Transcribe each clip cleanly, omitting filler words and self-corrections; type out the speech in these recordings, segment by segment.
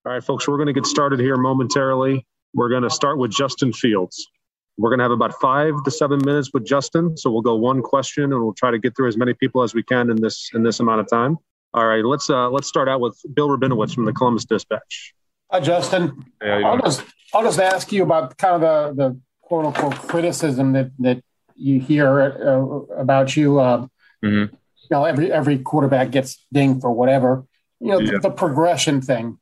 All right, folks, we're going to get started here momentarily. We're going to start with Justin Fields. We're going to have about 5 to 7 minutes with Justin, so we'll go one question, and we'll try to get through as many people as we can in this amount of time. All right, let's start out with Bill Rabinowitz from the Columbus Dispatch. Hi, Justin. Hey, I'll just ask you about kind of the quote unquote criticism that you hear about you. You know, every quarterback gets dinged for whatever. You know, the progression thing.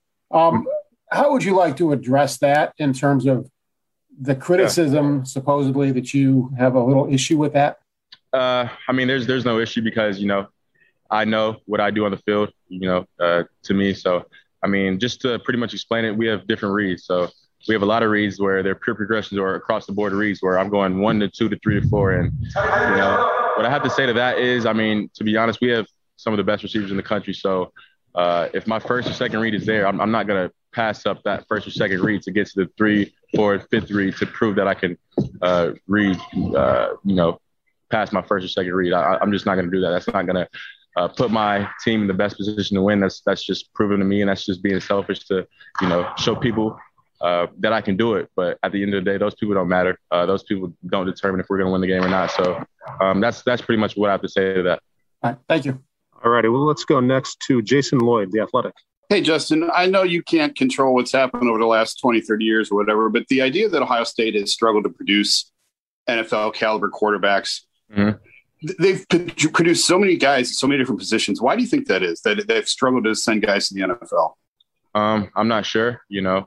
How would you like to address that in terms of the criticism, supposedly, that you have a little issue with that? I mean, there's no issue because, you know, I know what I do on the field, you know, to me. So, I mean, just to pretty much explain it, we have different reads. So we have a lot of reads where they're pure progressions or across the board reads where I'm going 1 to 2 to 3 to 4. And, you know, what I have to say to that is, I mean, to be honest, we have some of the best receivers in the country. So if my first or second read is there, I'm not going to pass up that first or second read to get to the 3, 4, 5th read to prove that I can read, you know, past my first or second read. I'm just not going to do that. That's not going to put my team in the best position to win. That's just proven to me, and that's just being selfish to, you know, show people that I can do it. But at the end of the day, those people don't matter. Those people don't determine if we're going to win the game or not. So that's pretty much what I have to say to that. All right, thank you. All righty, well, let's go next to Jason Lloyd, The Athletic. Hey, Justin, I know you can't control what's happened over the last 20, 30 years or whatever, but the idea that Ohio State has struggled to produce NFL caliber quarterbacks, they've produced so many guys in so many different positions. Why do you think that is, that they've struggled to send guys to the NFL? I'm not sure, you know.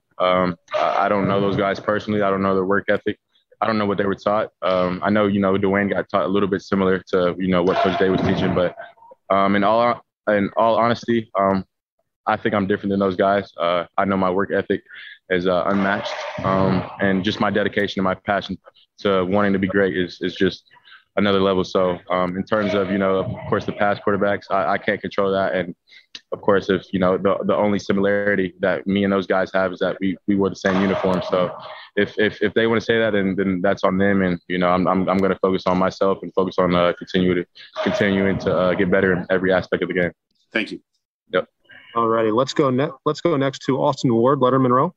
I don't know those guys personally. I don't know their work ethic. I don't know what they were taught. I know, you know, Dwayne got taught a little bit similar to, you know, what Coach Day was teaching, but in all honesty, I think I'm different than those guys. I know my work ethic is unmatched, and just my dedication and my passion to wanting to be great is just another level. So in terms of, you know, of course, the past quarterbacks, I can't control that. And of course, if, you know, the only similarity that me and those guys have is that we wore the same uniform. So if they want to say that, then that's on them. And, you know, I'm going to focus on myself and focus on continuing to get better in every aspect of the game. Thank you. Yep. All righty, let's go next to Austin Ward, Letterman Row.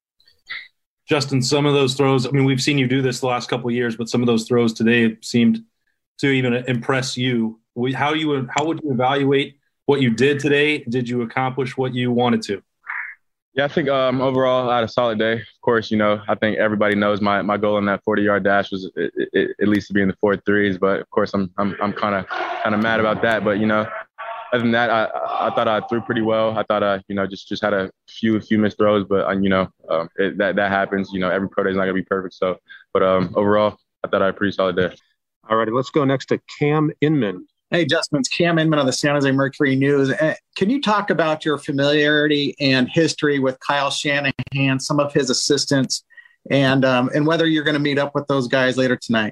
Justin, some of those throws, I mean, we've seen you do this the last couple of years, but some of those throws today seemed to even impress you. How would you evaluate what you did today? Did you accomplish what you wanted to? Yeah, I think overall I had a solid day. Of course, you know, I think everybody knows my goal in that 40-yard dash was at least to be in the 4.3s. But of course, I'm kind of mad about that. But, you know, other than that, I thought I threw pretty well. I thought I, you know, just had a few missed throws, but you know, that happens. You know, every pro day is not gonna be perfect. So, but overall, I thought I had a pretty solid day. All righty, let's go next to Cam Inman. Hey, Justin, it's Cam Inman of the San Jose Mercury News. Can you talk about your familiarity and history with Kyle Shanahan, some of his assistants, and whether you're going to meet up with those guys later tonight?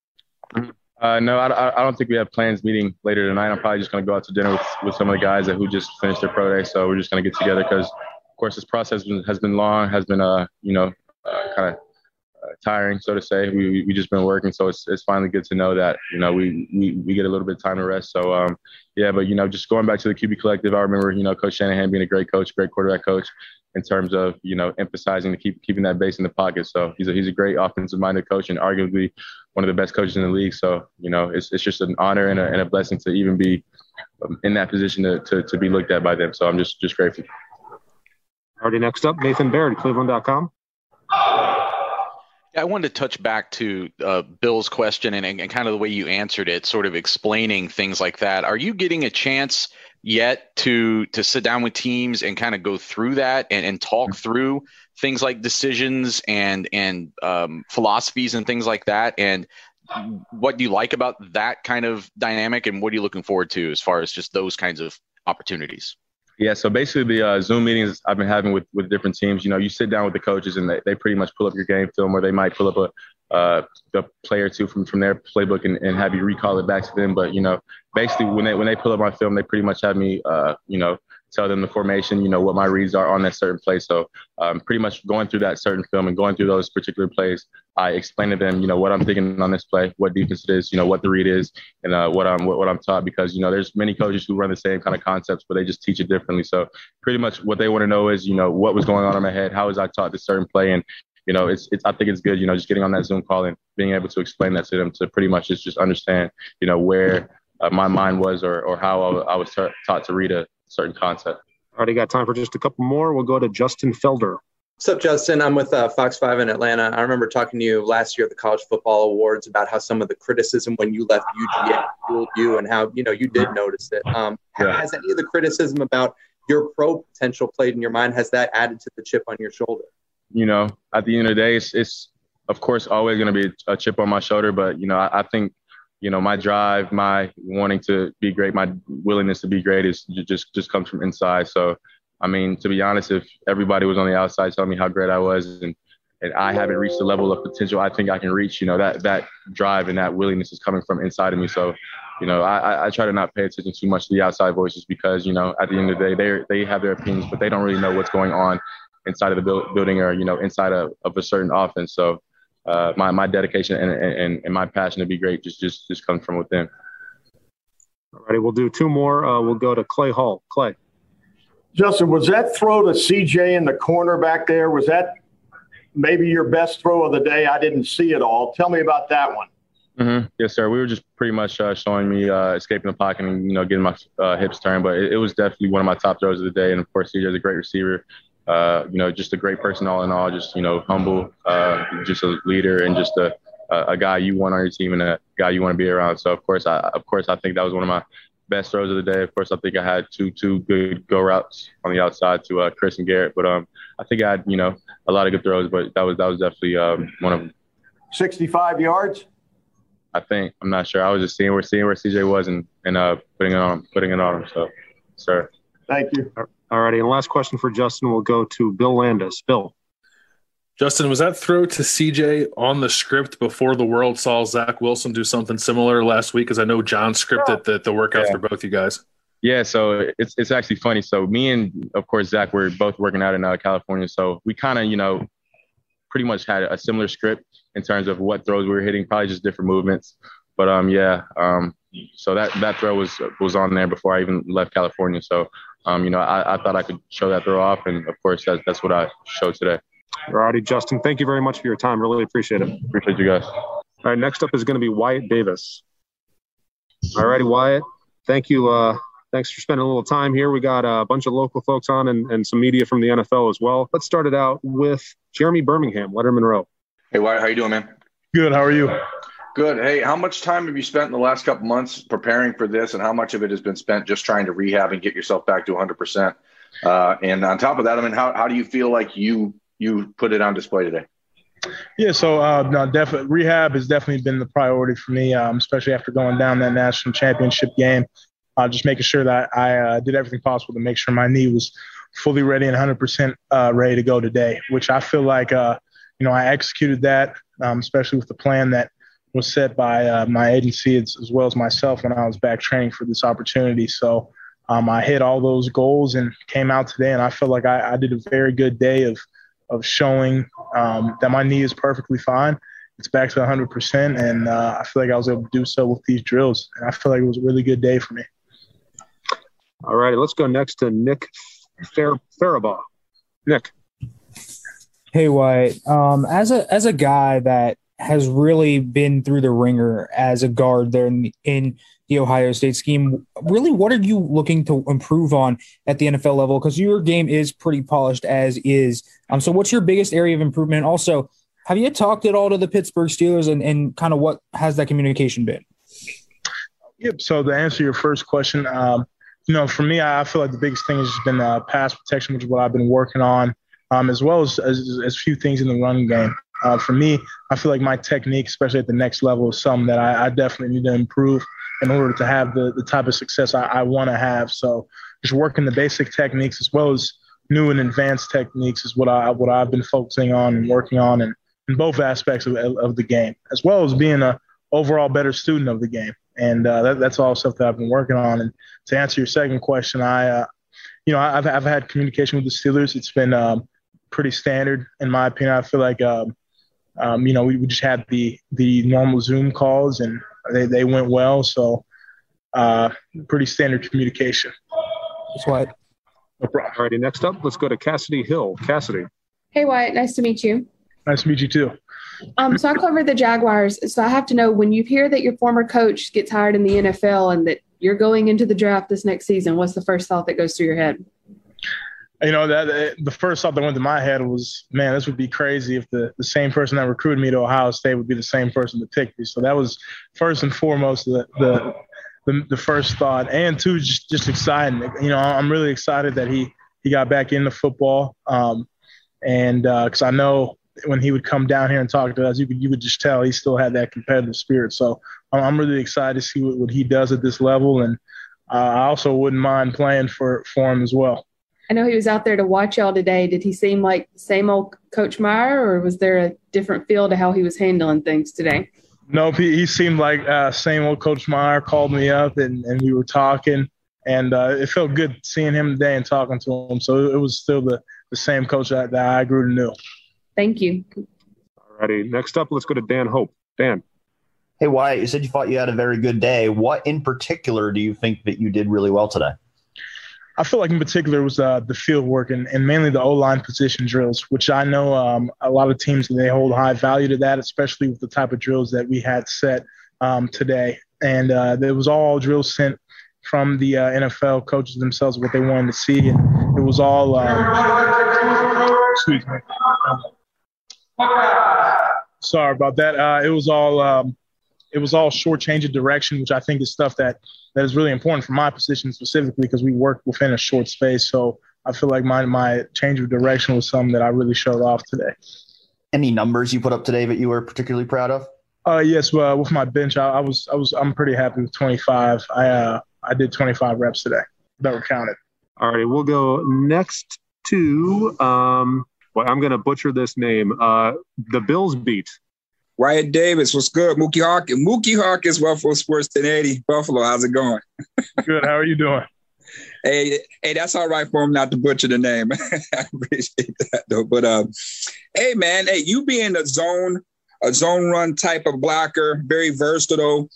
No, I don't think we have plans meeting later tonight. I'm probably just going to go out to dinner with some of the guys who just finished their pro day. So we're just going to get together because, of course, this process has been long, has been, you know, kind of tiring, so to say. We just been working. So it's finally good to know that, you know, we get a little bit of time to rest. So, yeah, but, you know, just going back to the QB Collective, I remember, you know, Coach Shanahan being a great coach, great quarterback coach in terms of, you know, emphasizing keeping that base in the pocket. So he's a great offensive-minded coach and arguably one of the best coaches in the league. So, you know, it's just an honor and a blessing to even be in that position to be looked at by them. So I'm just grateful. Already next up, Nathan Baird, Cleveland.com. I wanted to touch back to Bill's question and kind of the way you answered it, sort of explaining things like that. Are you getting a chance yet to sit down with teams and kind of go through that and talk through things like decisions and philosophies and things like that? And what do you like about that kind of dynamic, and what are you looking forward to as far as just those kinds of opportunities? Yeah, so basically the Zoom meetings I've been having with different teams, you know, you sit down with the coaches and they pretty much pull up your game film, or they might pull up a play or two from their playbook and have you recall it back to them. But, you know, basically when they pull up my film, they pretty much have me, you know, tell them the formation, what my reads are on that certain play. So pretty much going through that certain film and going through those particular plays, I explain to them, what I'm thinking on this play, what defense it is, what the read is, and what I'm taught, because, there's many coaches who run the same kind of concepts, but they just teach it differently. So pretty much what they want to know is, what was going on in my head, how was I taught this certain play, and I think it's good, just getting on that Zoom call and being able to explain that to them, to pretty much just understand, where my mind was, or how I was taught to read a certain concept. Already got time for just a couple more. We'll go to Justin Felder. What's up, Justin? I'm with Fox 5 in Atlanta. I remember talking to you last year at the College Football Awards about how some of the criticism when you left UGA fueled you, and how, you did notice it. Has any of the criticism about your pro potential played in your mind? Has that added to the chip on your shoulder? At the end of the day, it's of course always going to be a chip on my shoulder. But, I think, my drive, my wanting to be great, my willingness to be great is just comes from inside. So, I mean, to be honest, if everybody was on the outside telling me how great I was, and I haven't reached the level of potential I think I can reach, that drive and that willingness is coming from inside of me. So, I try to not pay attention too much to the outside voices, because, at the end of the day, they have their opinions, but they don't really know what's going on inside of the building, or, inside of a certain offense. So my dedication and my passion to be great just comes from within. All righty, we'll do two more. We'll go to Clay Hall. Clay. Justin, was that throw to CJ in the corner back there, was that maybe your best throw of the day? I didn't see it all. Tell me about that one. Mm-hmm. Yes, sir. We were just pretty much showing me escaping the pocket and, getting my hips turned. But it was definitely one of my top throws of the day. And, of course, CJ is a great receiver. Just a great person all in all, just, humble, just a leader, and just a guy you want on your team, and a guy you want to be around. So, of course, I think that was one of my best throws of the day. Of course, I think I had two good go routes on the outside to Chris and Garrett. But I think I had, a lot of good throws, but that was definitely one of them. 65 yards? I think. I'm not sure. I was just seeing where CJ was and putting it on him. So, sir. Thank you. All righty, and last question for Justin will go to Bill Landis. Bill. Justin, was that throw to CJ on the script before the world saw Zach Wilson do something similar last week? Because I know John scripted the workouts for both you guys. Yeah, so it's actually funny. So me and, of course, Zach, we're both working out in California. So we kind of, pretty much had a similar script in terms of what throws we were hitting, probably just different movements. But, so that throw was on there before I even left California. So, I thought I could show that throw off. And, of course, that's what I showed today. All righty, Justin, thank you very much for your time. Really appreciate it. Appreciate you guys. All right, next up is going to be Wyatt Davis. All righty, Wyatt, thank you. Thanks for spending a little time here. We got a bunch of local folks on and some media from the NFL as well. Let's start it out with Jeremy Birmingham, Letterman Row. Hey, Wyatt, how you doing, man? Good. How are you? Good. Hey, how much time have you spent in the last couple months preparing for this, and how much of it has been spent just trying to rehab and get yourself back to 100%? And on top of that, I mean, how do you feel like you put it on display today? Yeah, so definitely rehab has definitely been the priority for me, especially after going down that national championship game. Just making sure that I did everything possible to make sure my knee was fully ready and 100% ready to go today, which I feel like, I executed that, especially with the plan that was set by my agency as well as myself when I was back training for this opportunity. So I hit all those goals and came out today, and I feel like I did a very good day of showing that my knee is perfectly fine. It's back to 100%, and I feel like I was able to do so with these drills. And I feel like it was a really good day for me. All right, let's go next to Nick Farabaugh. Nick. Hey, Wyatt. As a guy that has really been through the ringer as a guard there in the Ohio State scheme, really, what are you looking to improve on at the NFL level? Because your game is pretty polished as is. So what's your biggest area of improvement? Also, have you talked at all to the Pittsburgh Steelers and kind of what has that communication been? Yep. So to answer your first question, for me, I feel like the biggest thing has just been pass protection, which is what I've been working on, as well as a few things in the running game. For me, I feel like my technique, especially at the next level, is something that I definitely need to improve in order to have the type of success I want to have. So just working the basic techniques as well as new and advanced techniques is what I've been focusing on and working on in both aspects of the game, as well as being an overall better student of the game. And that's all stuff that I've been working on. And to answer your second question, I've had communication with the Steelers. It's been pretty standard in my opinion. I feel like we just had the normal Zoom calls and they went well. So pretty standard communication. That's what. No problem. All righty, next up, let's go to Cassidy Hill. Cassidy. Hey, Wyatt. Nice to meet you. Nice to meet you too. So I cover the Jaguars. So I have to know, when you hear that your former coach gets hired in the NFL and that you're going into the draft this next season, what's the first thought that goes through your head? That the first thought that went to my head was, man, this would be crazy if the same person that recruited me to Ohio State would be the same person to pick me. So that was first and foremost the first thought. And two, just exciting. I'm really excited that he got back into football. Because I know when he would come down here and talk to us, you could just tell he still had that competitive spirit. So I'm really excited to see what he does at this level. And I also wouldn't mind playing for him as well. I know he was out there to watch y'all today. Did he seem like the same old Coach Meyer, or was there a different feel to how he was handling things today? Nope, he seemed like same old Coach Meyer. Called me up and we were talking, and it felt good seeing him today and talking to him. So it was still the same coach that I grew to know. Thank you. All righty, next up, let's go to Dan Hope. Dan. Hey, Wyatt, you said you thought you had a very good day. What in particular do you think that you did really well today? I feel like in particular was the field work and mainly the O-line position drills, which I know a lot of teams, they hold high value to that, especially with the type of drills that we had set today. And there was all drills sent from the NFL coaches themselves, what they wanted to see. And it was all excuse me. Sorry about that. It was all short change of direction, which I think is stuff that is really important for my position specifically because we work within a short space. So I feel like my change of direction was something that I really showed off today. Any numbers you put up today that you were particularly proud of? Yes. With my bench, I'm pretty happy with 25. I did 25 reps today that were counted. All right. We'll go next to, I'm going to butcher this name. The Bills beat. Wyatt Davis, what's good? Mookie Hawkins. Mookie Hawkins, Buffalo Sports 1080. Buffalo, how's it going? Good. How are you doing? Hey, that's all right for him not to butcher the name. I appreciate that, though. But, hey, man, you being a zone run type of blocker, very versatile.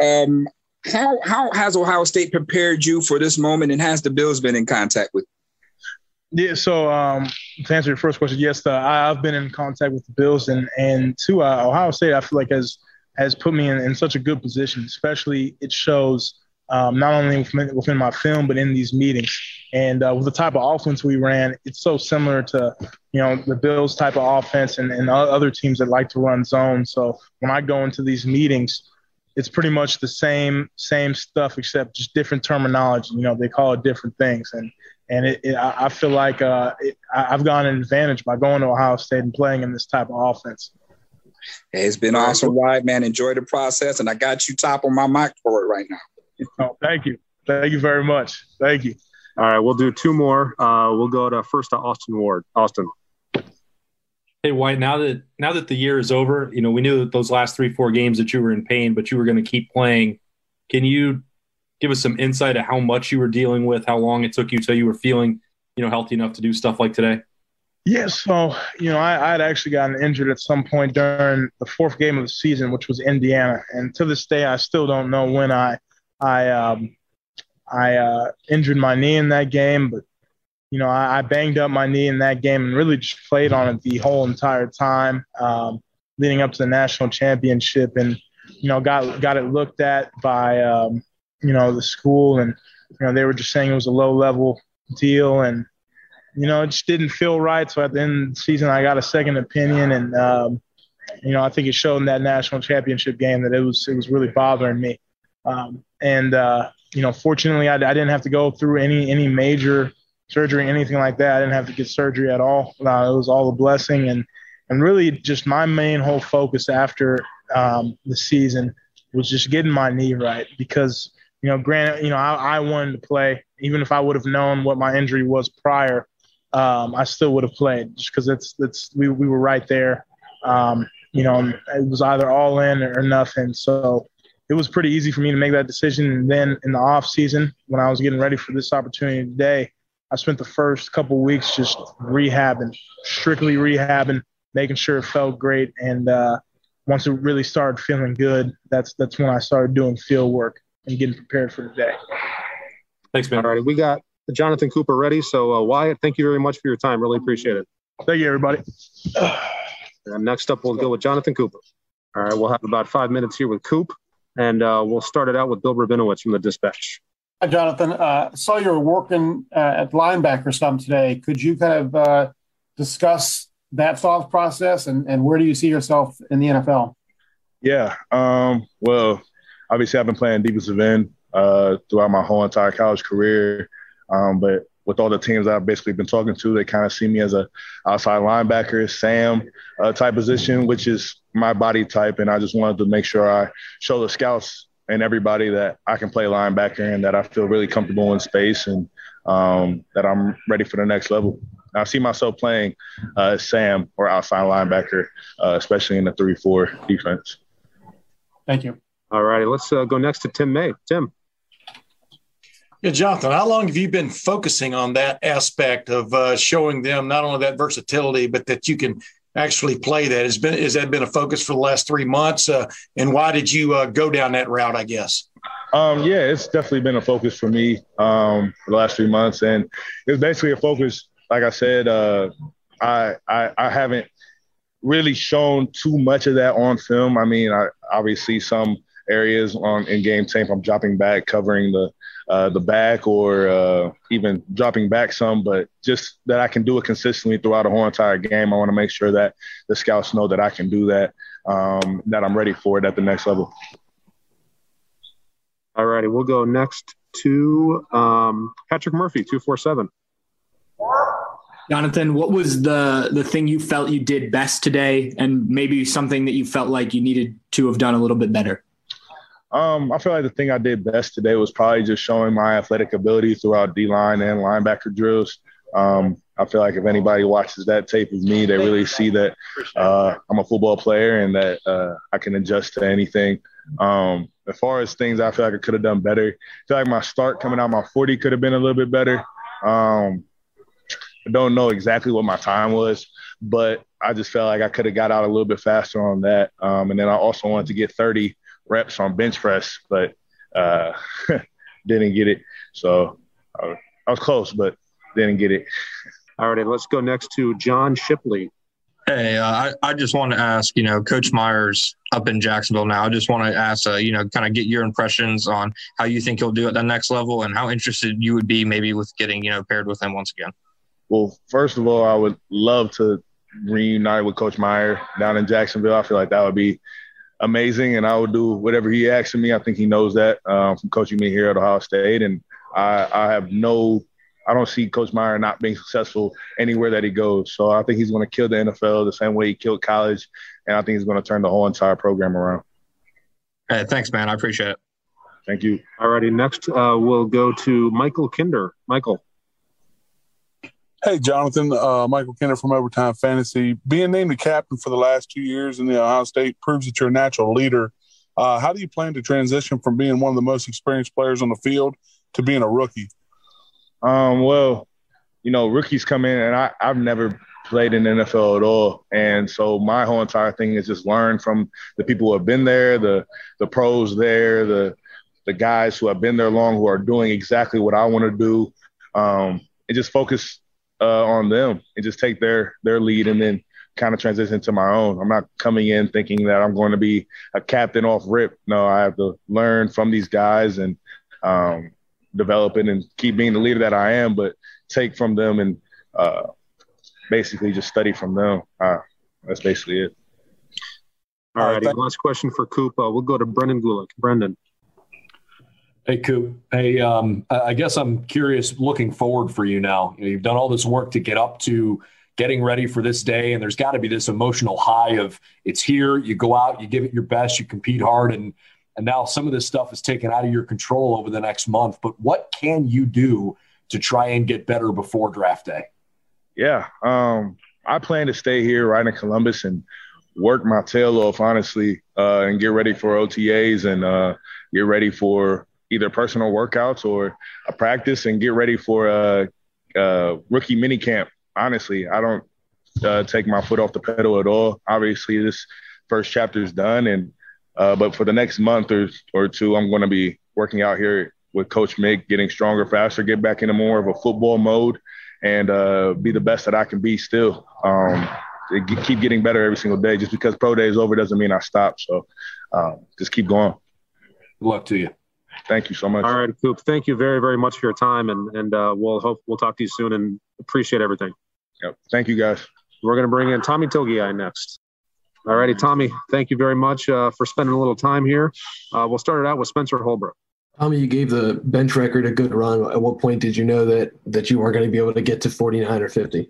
How has Ohio State prepared you for this moment, and has the Bills been in contact with you? Yeah, so to answer your first question, yes, I've been in contact with the Bills, and to Ohio State, I feel like has put me in such a good position, especially it shows not only within my film, but in these meetings. And with the type of offense we ran, it's so similar to, the Bills type of offense and other teams that like to run zone. So when I go into these meetings, it's pretty much the same stuff, except just different terminology. They call it different things. And I feel like I've gotten an advantage by going to Ohio State and playing in this type of offense. Hey, it's been awesome ride, man. Enjoy the process, and I got you top on my mic for it right now. Oh, thank you. Thank you very much. Thank you. All right, we'll do two more. We'll go to Austin Ward. Austin. Hey, Wyatt, now that the year is over, we knew that those last 3-4 games that you were in pain, but you were going to keep playing. Can you give us some insight of how much you were dealing with, how long it took you till you were feeling, healthy enough to do stuff like today? Yeah, so, I'd actually gotten injured at some point during the fourth game of the season, which was Indiana. And to this day, I still don't know when I injured my knee in that game, but, I banged up my knee in that game and really just played on it the whole entire time leading up to the national championship, and, got it looked at by the school, and, they were just saying it was a low-level deal, and, it just didn't feel right. So at the end of the season, I got a second opinion, and, I think it showed in that national championship game that it was really bothering me. Fortunately, I didn't have to go through any major surgery, anything like that. I didn't have to get surgery at all. It was all a blessing, and really just my main whole focus after the season was just getting my knee right, because granted, I wanted to play. Even if I would have known what my injury was prior, I still would have played, just because we were right there. It was either all in or nothing. So it was pretty easy for me to make that decision. And then in the off season, when I was getting ready for this opportunity today, I spent the first couple weeks just strictly rehabbing, making sure it felt great. And once it really started feeling good, that's when I started doing field work and getting prepared for the day. Thanks, man. All right, we got Jonathan Cooper ready. So Wyatt, thank you very much for your time. Really appreciate it. Thank you, everybody. And next up, we'll go with Jonathan Cooper. All right, we'll have about 5 minutes here with Coop, and we'll start it out with Bill Rabinowitz from the Dispatch. Hi, Jonathan. Saw you were working at linebacker some today. Could you kind of discuss that thought process and where do you see yourself in the NFL? Yeah. Well, obviously I've been playing defensive end throughout my whole entire college career. But with all the teams I've basically been talking to, they kind of see me as a outside linebacker, Sam type position, which is my body type. And I just wanted to make sure I show the scouts and everybody that I can play linebacker and that I feel really comfortable in space and that I'm ready for the next level. I see myself playing Sam or outside linebacker, especially in the 3-4 defense. Thank you. All righty, let's go next to Tim May. Tim. Yeah, Jonathan, how long have you been focusing on that aspect of showing them not only that versatility, but that you can actually play that? Has that been a focus for the last 3 months? And why did you go down that route, I guess? Yeah, it's definitely been a focus for me for the last 3 months. And it's basically a focus, like I said, I haven't really shown too much of that on film. I mean, I obviously some areas in game tape, I'm dropping back, covering the back or even dropping back some, but just that I can do it consistently throughout the whole entire game. I want to make sure that the scouts know that I can do that, that I'm ready for it at the next level. All righty, we'll go next to Patrick Murphy, 247. Jonathan, what was the thing you felt you did best today, and maybe something that you felt like you needed to have done a little bit better? I feel like the thing I did best today was probably just showing my athletic ability throughout D-line and linebacker drills. I feel like if anybody watches that tape of me, they really see that I'm a football player and that I can adjust to anything. As far as things I feel like I could have done better, I feel like my start coming out my 40 could have been a little bit better. I don't know exactly what my time was, but I just felt like I could have got out a little bit faster on that. And then I also wanted to get 30 reps on bench press, but didn't get it. So I was close, but didn't get it. All right, let's go next to John Shipley. Hey, I just want to ask, Coach Myers up in Jacksonville now. I just want to ask, kind of get your impressions on how you think he'll do at the next level and how interested you would be maybe with getting, paired with him once again. Well, first of all, I would love to reunite with Coach Meyer down in Jacksonville. I feel like that would be amazing, and I would do whatever he asks of me. I think he knows that from coaching me here at Ohio State, and I don't see Coach Meyer not being successful anywhere that he goes. So I think he's going to kill the NFL the same way he killed college, and I think he's going to turn the whole entire program around. Hey, thanks, man. I appreciate it. Thank you. All righty, next we'll go to Michael Kinder. Michael. Hey, Jonathan, Michael Kinder from Overtime Fantasy. Being named the captain for the last 2 years in the Ohio State proves that you're a natural leader. How do you plan to transition from being one of the most experienced players on the field to being a rookie? Well, rookies come in, and I've never played in the NFL at all. And so my whole entire thing is just learn from the people who have been there, the pros there, the guys who have been there long, who are doing exactly what I want to do, and just focus on them and just take their lead and then kind of transition to my own. I'm not coming in thinking that I'm going to be a captain off rip. No, I have to learn from these guys and develop it and keep being the leader that I am, but take from them and basically just study from them. That's basically it. All righty, last question for Coop. We'll go to Brendan Gulick. Brendan. Hey, Coop. Hey, I guess I'm curious looking forward for you now. You've done all this work to get up to getting ready for this day, and there's got to be this emotional high of it's here, you go out, you give it your best, you compete hard, and now some of this stuff is taken out of your control over the next month. But what can you do to try and get better before draft day? Yeah, I plan to stay here right in Columbus and work my tail off, honestly, and get ready for OTAs and get ready for either personal workouts or a practice and get ready for rookie mini camp. Honestly, I don't take my foot off the pedal at all. Obviously, this first chapter is done, and but for the next month or two, I'm going to be working out here with Coach Mick, getting stronger, faster, get back into more of a football mode, and be the best that I can be still. Keep getting better every single day. Just because pro day is over doesn't mean I stop. So just keep going. Good luck to you. Thank you so much. All right, Coop. Thank you very, very much for your time, and we'll talk to you soon, and appreciate everything. Yep. Thank you, guys. We're going to bring in Tommy Togiai next. All righty, Tommy. Thank you very much for spending a little time here. We'll start it out with Spencer Holbrook. Tommy, you gave the bench record a good run. At what point did you know that you weren't going to be able to get to 49 or 50?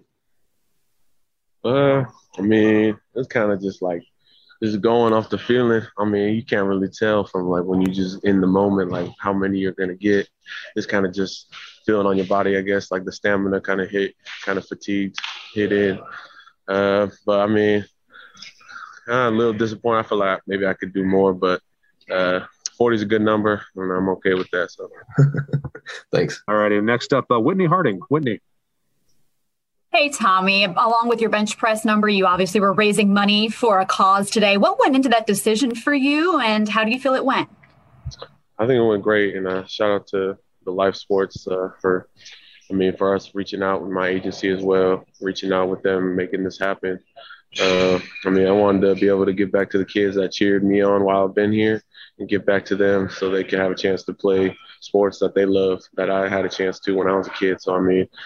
I mean, it's kind of just like just going off the feeling. I mean, you can't really tell from like when you just in the moment, like how many you're going to get. It's kind of just feeling on your body, I guess, like the stamina kind of fatigued, hit in. But I mean, a little disappointed. I feel like maybe I could do more, but 40 is a good number, and I'm okay with that. So, thanks. All righty. Next up, Whitney Harding. Whitney. Hey, Tommy. Along with your bench press number, you obviously were raising money for a cause today. What went into that decision for you, and how do you feel it went? I think it went great, and shout out to the Life Sports for us reaching out with my agency as well, reaching out with them, making this happen. I wanted to be able to give back to the kids that cheered me on while I've been here and give back to them so they can have a chance to play sports that they love, that I had a chance to when I was a kid. So,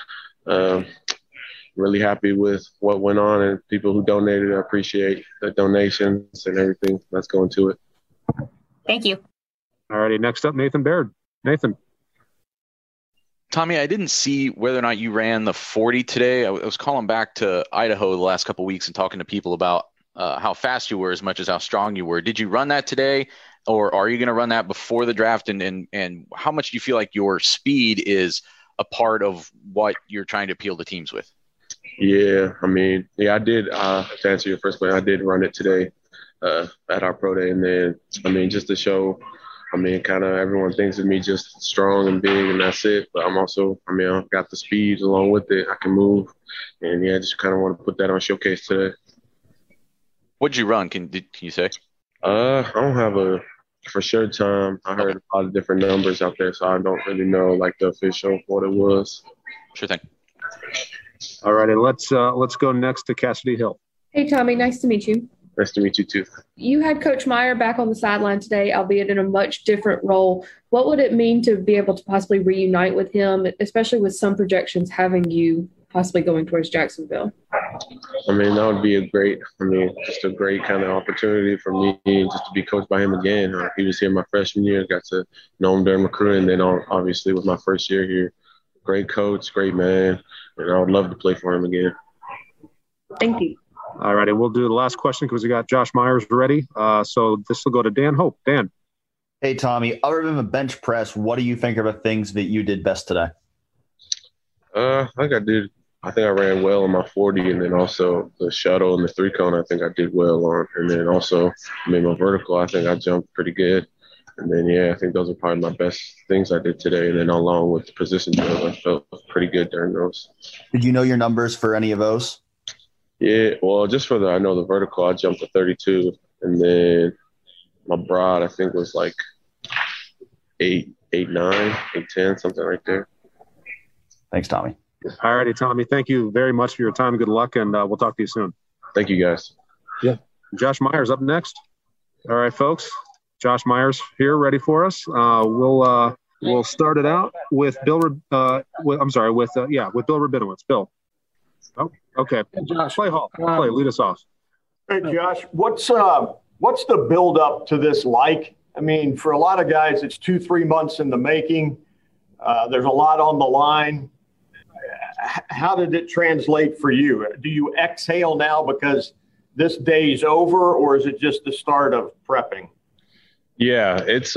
really happy with what went on and people who donated. I appreciate the donations and everything that's going to it. Thank you. All righty. Next up, Nathan Baird. Nathan. Tommy, I didn't see whether or not you ran the 40 today. I was calling back to Idaho the last couple of weeks and talking to people about how fast you were as much as how strong you were. Did you run that today, or are you going to run that before the draft? And how much do you feel like your speed is a part of what you're trying to appeal to teams with? Yeah, I did. To answer your first question, I did run it today at our pro day. And then, just to show, kind of everyone thinks of me just strong and big, and that's it. But I'm also, I've got the speed along with it. I can move. And, just kind of want to put that on showcase today. What'd you run? Can you say? I don't have a for sure time. I heard a lot of different numbers out there, so I don't really know, like, the official what it was. Sure thing. All righty, let's go next to Cassidy Hill. Hey, Tommy, nice to meet you. Nice to meet you too. You had Coach Meyer back on the sideline today, albeit in a much different role. What would it mean to be able to possibly reunite with him, especially with some projections having you possibly going towards Jacksonville? That would be just a great kind of opportunity for me just to be coached by him again. He was here my freshman year, got to know him during recruiting, and then obviously with my first year here. Great coach, great man, and I would love to play for him again. Thank you. All righty, we'll do the last question because we got Josh Myers ready. So this will go to Dan Hope. Dan. Hey, Tommy, other than the bench press, what do you think are the things that you did best today? I think I ran well on my 40, and then also the shuttle and the 3-cone I think I did well on. And then also, my vertical, I think I jumped pretty good. And then, I think those are probably my best things I did today. And then along with the position drills, I felt pretty good during those. Did you know your numbers for any of those? Yeah, well, just for I know the vertical, I jumped to 32. And then my broad, I think, was like 8'9", 8'10", something right there. Thanks, Tommy. All righty, Tommy. Thank you very much for your time. Good luck, and we'll talk to you soon. Thank you, guys. Yeah. Josh Myers up next. All right, folks. Josh Myers here, ready for us. We'll start it out with Bill. With Bill Rabinowitz. Bill. Oh, okay. Hey, Josh. Play Hall. Lead us off. Hey, Josh. What's the build up to this like? For a lot of guys, it's 2-3 months in the making. There's a lot on the line. How did it translate for you? Do you exhale now because this day's over, or is it just the start of prepping? Yeah, it's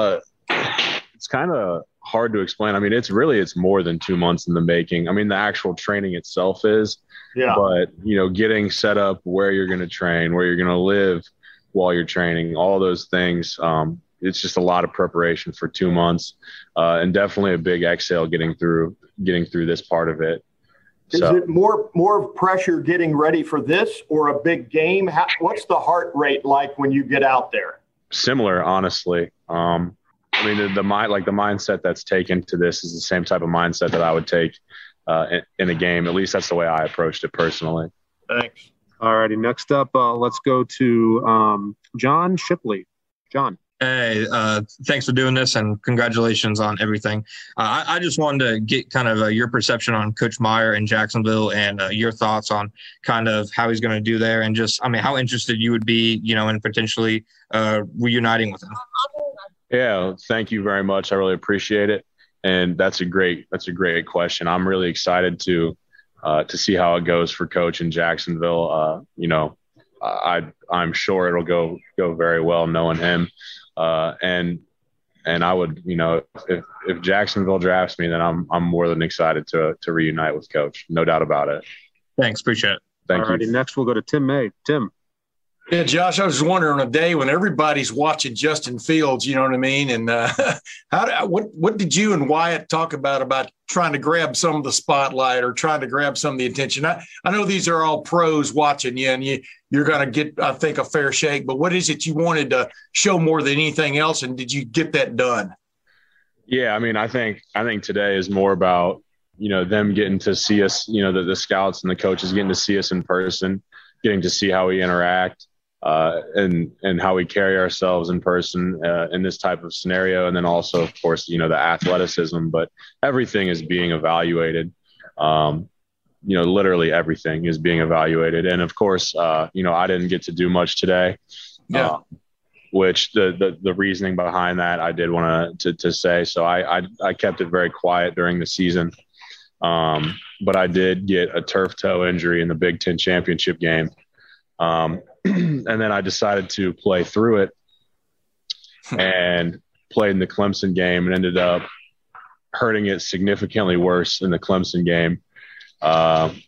kind of hard to explain. It's more than 2 months in the making. The actual training itself is, but getting set up where you're going to train, where you're going to live while you're training, all those things. it's just a lot of preparation for 2 months, and definitely a big exhale getting through this part of it. Is it more pressure getting ready for this or a big game? What's the heart rate like when you get out there? Similar, honestly. I mean, the mindset that's taken to this is the same type of mindset that I would take in a game. At least that's the way I approached it personally. Thanks. All righty. Next up, let's go to John Shipley. John. Hey, thanks for doing this, and congratulations on everything. I just wanted to get kind of your perception on Coach Meyer in Jacksonville, and your thoughts on kind of how he's going to do there, and just, I mean, how interested you would be, in potentially reuniting with him. Yeah, thank you very much. I really appreciate it, and that's a great question. I'm really excited to see how it goes for Coach in Jacksonville. I'm sure it'll go very well knowing him. And I would, if Jacksonville drafts me, then I'm more than excited to reunite with Coach. No doubt about it. Thanks. Appreciate it. Thank you. Next, we'll go to Tim May. Tim. Yeah, Josh, I was wondering, on a day when everybody's watching Justin Fields, you know what I mean? And what did you and Wyatt talk about trying to grab some of the spotlight or trying to grab some of the attention? I know these are all pros watching you, and you're going to get, I think, a fair shake. But what is it you wanted to show more than anything else, and did you get that done? Yeah, I mean, I think today is more about, them getting to see us, the scouts and the coaches getting to see us in person, getting to see how we interact. And how we carry ourselves in person in this type of scenario. And then also, of course, the athleticism, but everything is being evaluated. Literally everything is being evaluated. And of course, I didn't get to do much today, which the reasoning behind that I did want to say. So I kept it very quiet during the season. But I did get a turf toe injury in the Big Ten championship game. And then I decided to play through it and played in the Clemson game and ended up hurting it significantly worse in the Clemson game. And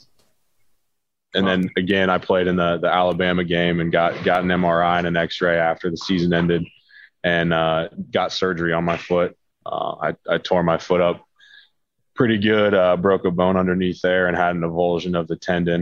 then again, I played in the Alabama game and got an MRI and an X-ray after the season ended, and got surgery on my foot. I tore my foot up pretty good, broke a bone underneath there and had an avulsion of the tendon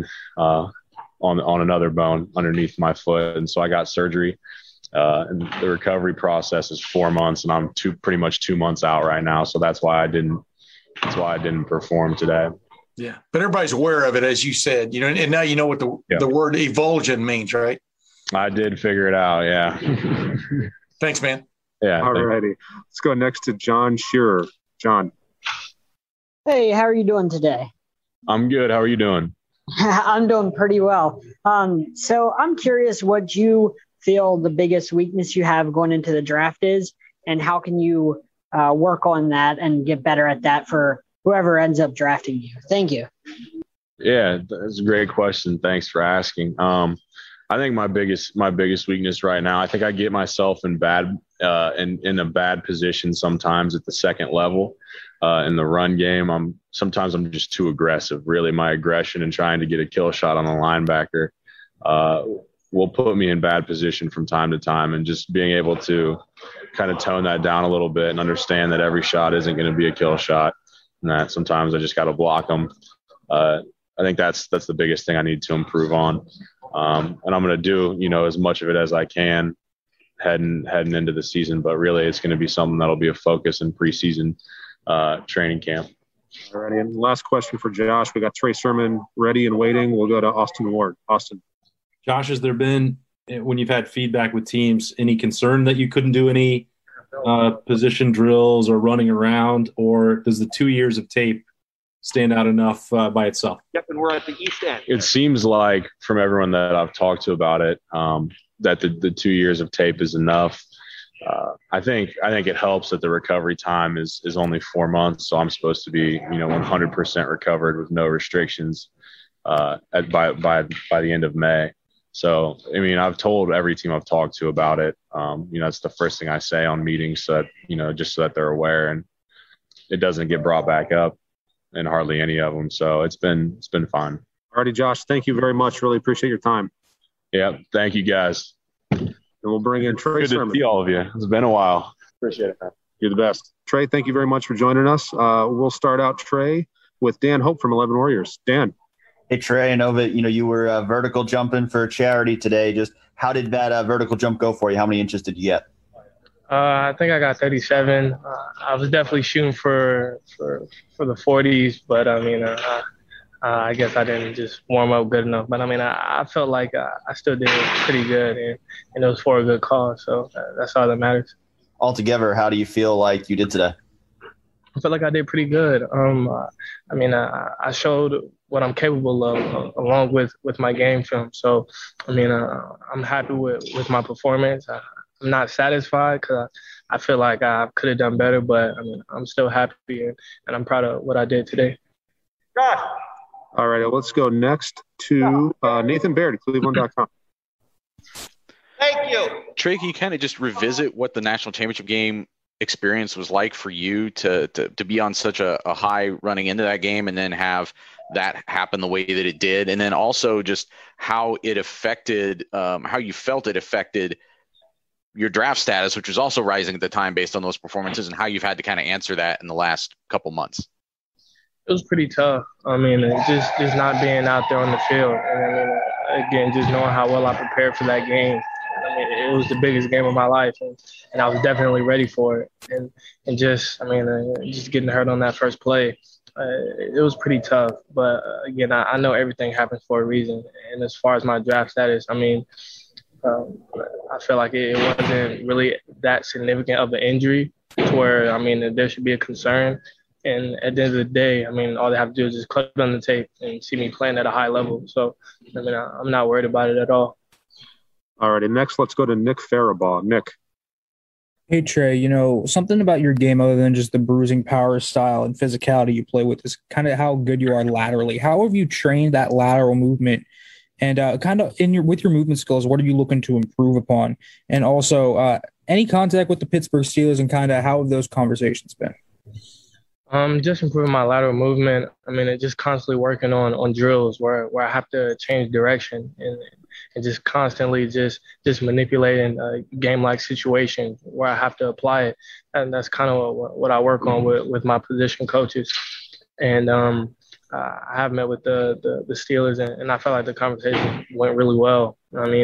on another bone underneath my foot. And so I got surgery, and the recovery process is 4 months, and I'm pretty much 2 months out right now. So that's why I didn't perform today. Yeah. But everybody's aware of it, as you said, and now you know what the word evulsion means, right? I did figure it out. Yeah. Thanks, man. Yeah. All righty. Let's go next to John Shearer. John. Hey, how are you doing today? I'm good. How are you doing? I'm doing pretty well. So I'm curious what you feel the biggest weakness you have going into the draft is, and how can you work on that and get better at that for whoever ends up drafting you? Thank you. Yeah, that's a great question. Thanks for asking. I think my biggest weakness right now, I think I get myself in a bad position sometimes at the second level. In the run game, I'm just too aggressive. Really, my aggression and trying to get a kill shot on a linebacker will put me in bad position from time to time. And just being able to kind of tone that down a little bit and understand that every shot isn't going to be a kill shot, and that sometimes I just got to block them. I think that's the biggest thing I need to improve on. And I'm going to do as much of it as I can heading into the season. But really, it's going to be something that'll be a focus in preseason training camp. All righty. And last question for Josh. We got Trey Sermon ready and waiting. We'll go to Austin Ward. Austin. Josh, has there been, when you've had feedback with teams, any concern that you couldn't do any position drills or running around, or does the 2 years of tape stand out enough by itself? Yep, and we're at the east end. It seems like from everyone that I've talked to about it, that the 2 years of tape is enough. I think it helps that the recovery time is only 4 months, so I'm supposed to be 100% recovered with no restrictions by the end of May. So I mean, I've told every team I've talked to about it. It's the first thing I say on meetings, so that just so that they're aware, and it doesn't get brought back up in hardly any of them. So it's been fun. All righty, Josh. Thank you very much. Really appreciate your time. Yeah. Thank you, guys. And we'll bring in Trey Good Sermon. to see all of you. It's been a while. Appreciate it, man. You're the best. Trey, thank you very much for joining us. We'll start out, Trey, with Dan Hope from 11 Warriors. Dan. Hey, Trey, I know that, you were vertical jumping for charity today. Just how did that vertical jump go for you? How many inches did you get? I think I got 37. I was definitely shooting for the 40s, but I guess I didn't just warm up good enough. But I felt like I still did pretty good, and it was for a good cause. So that's all that matters. Altogether, how do you feel like you did today? I feel like I did pretty good. I showed what I'm capable of along with my game film. So, I'm happy with my performance. I'm not satisfied because I feel like I could have done better, but I'm still happy and I'm proud of what I did today. All right, let's go next to Nathan Baird, Cleveland.com. Thank you. Trey, can you kind of just revisit what the national championship game experience was like for you to be on such a high running into that game and then have that happen the way that it did, and then also just how it affected how you felt it affected your draft status, which was also rising at the time based on those performances, and how you've had to kind of answer that in the last couple months. It was pretty tough. Just not being out there on the field, and again, just knowing how well I prepared for that game. It was the biggest game of my life, and I was definitely ready for it. And just getting hurt on that first play, it was pretty tough. But again, I know everything happens for a reason. And as far as my draft status, I feel like it wasn't really that significant of an injury to where there should be a concern. And at the end of the day, all they have to do is just click on the tape and see me playing at a high level. So, I'm not worried about it at all. All right, and next let's go to Nick Farabaugh. Nick. Hey, Trey, something about your game other than just the bruising power style and physicality you play with is kind of how good you are laterally. How have you trained that lateral movement? And with your movement skills, what are you looking to improve upon? And also, any contact with the Pittsburgh Steelers and kind of how have those conversations been? Just improving my lateral movement. Just constantly working on drills where I have to change direction and just constantly just manipulating game-like situations where I have to apply it. And that's kind of what I work on with my position coaches. And I have met with the Steelers, and I felt like the conversation went really well.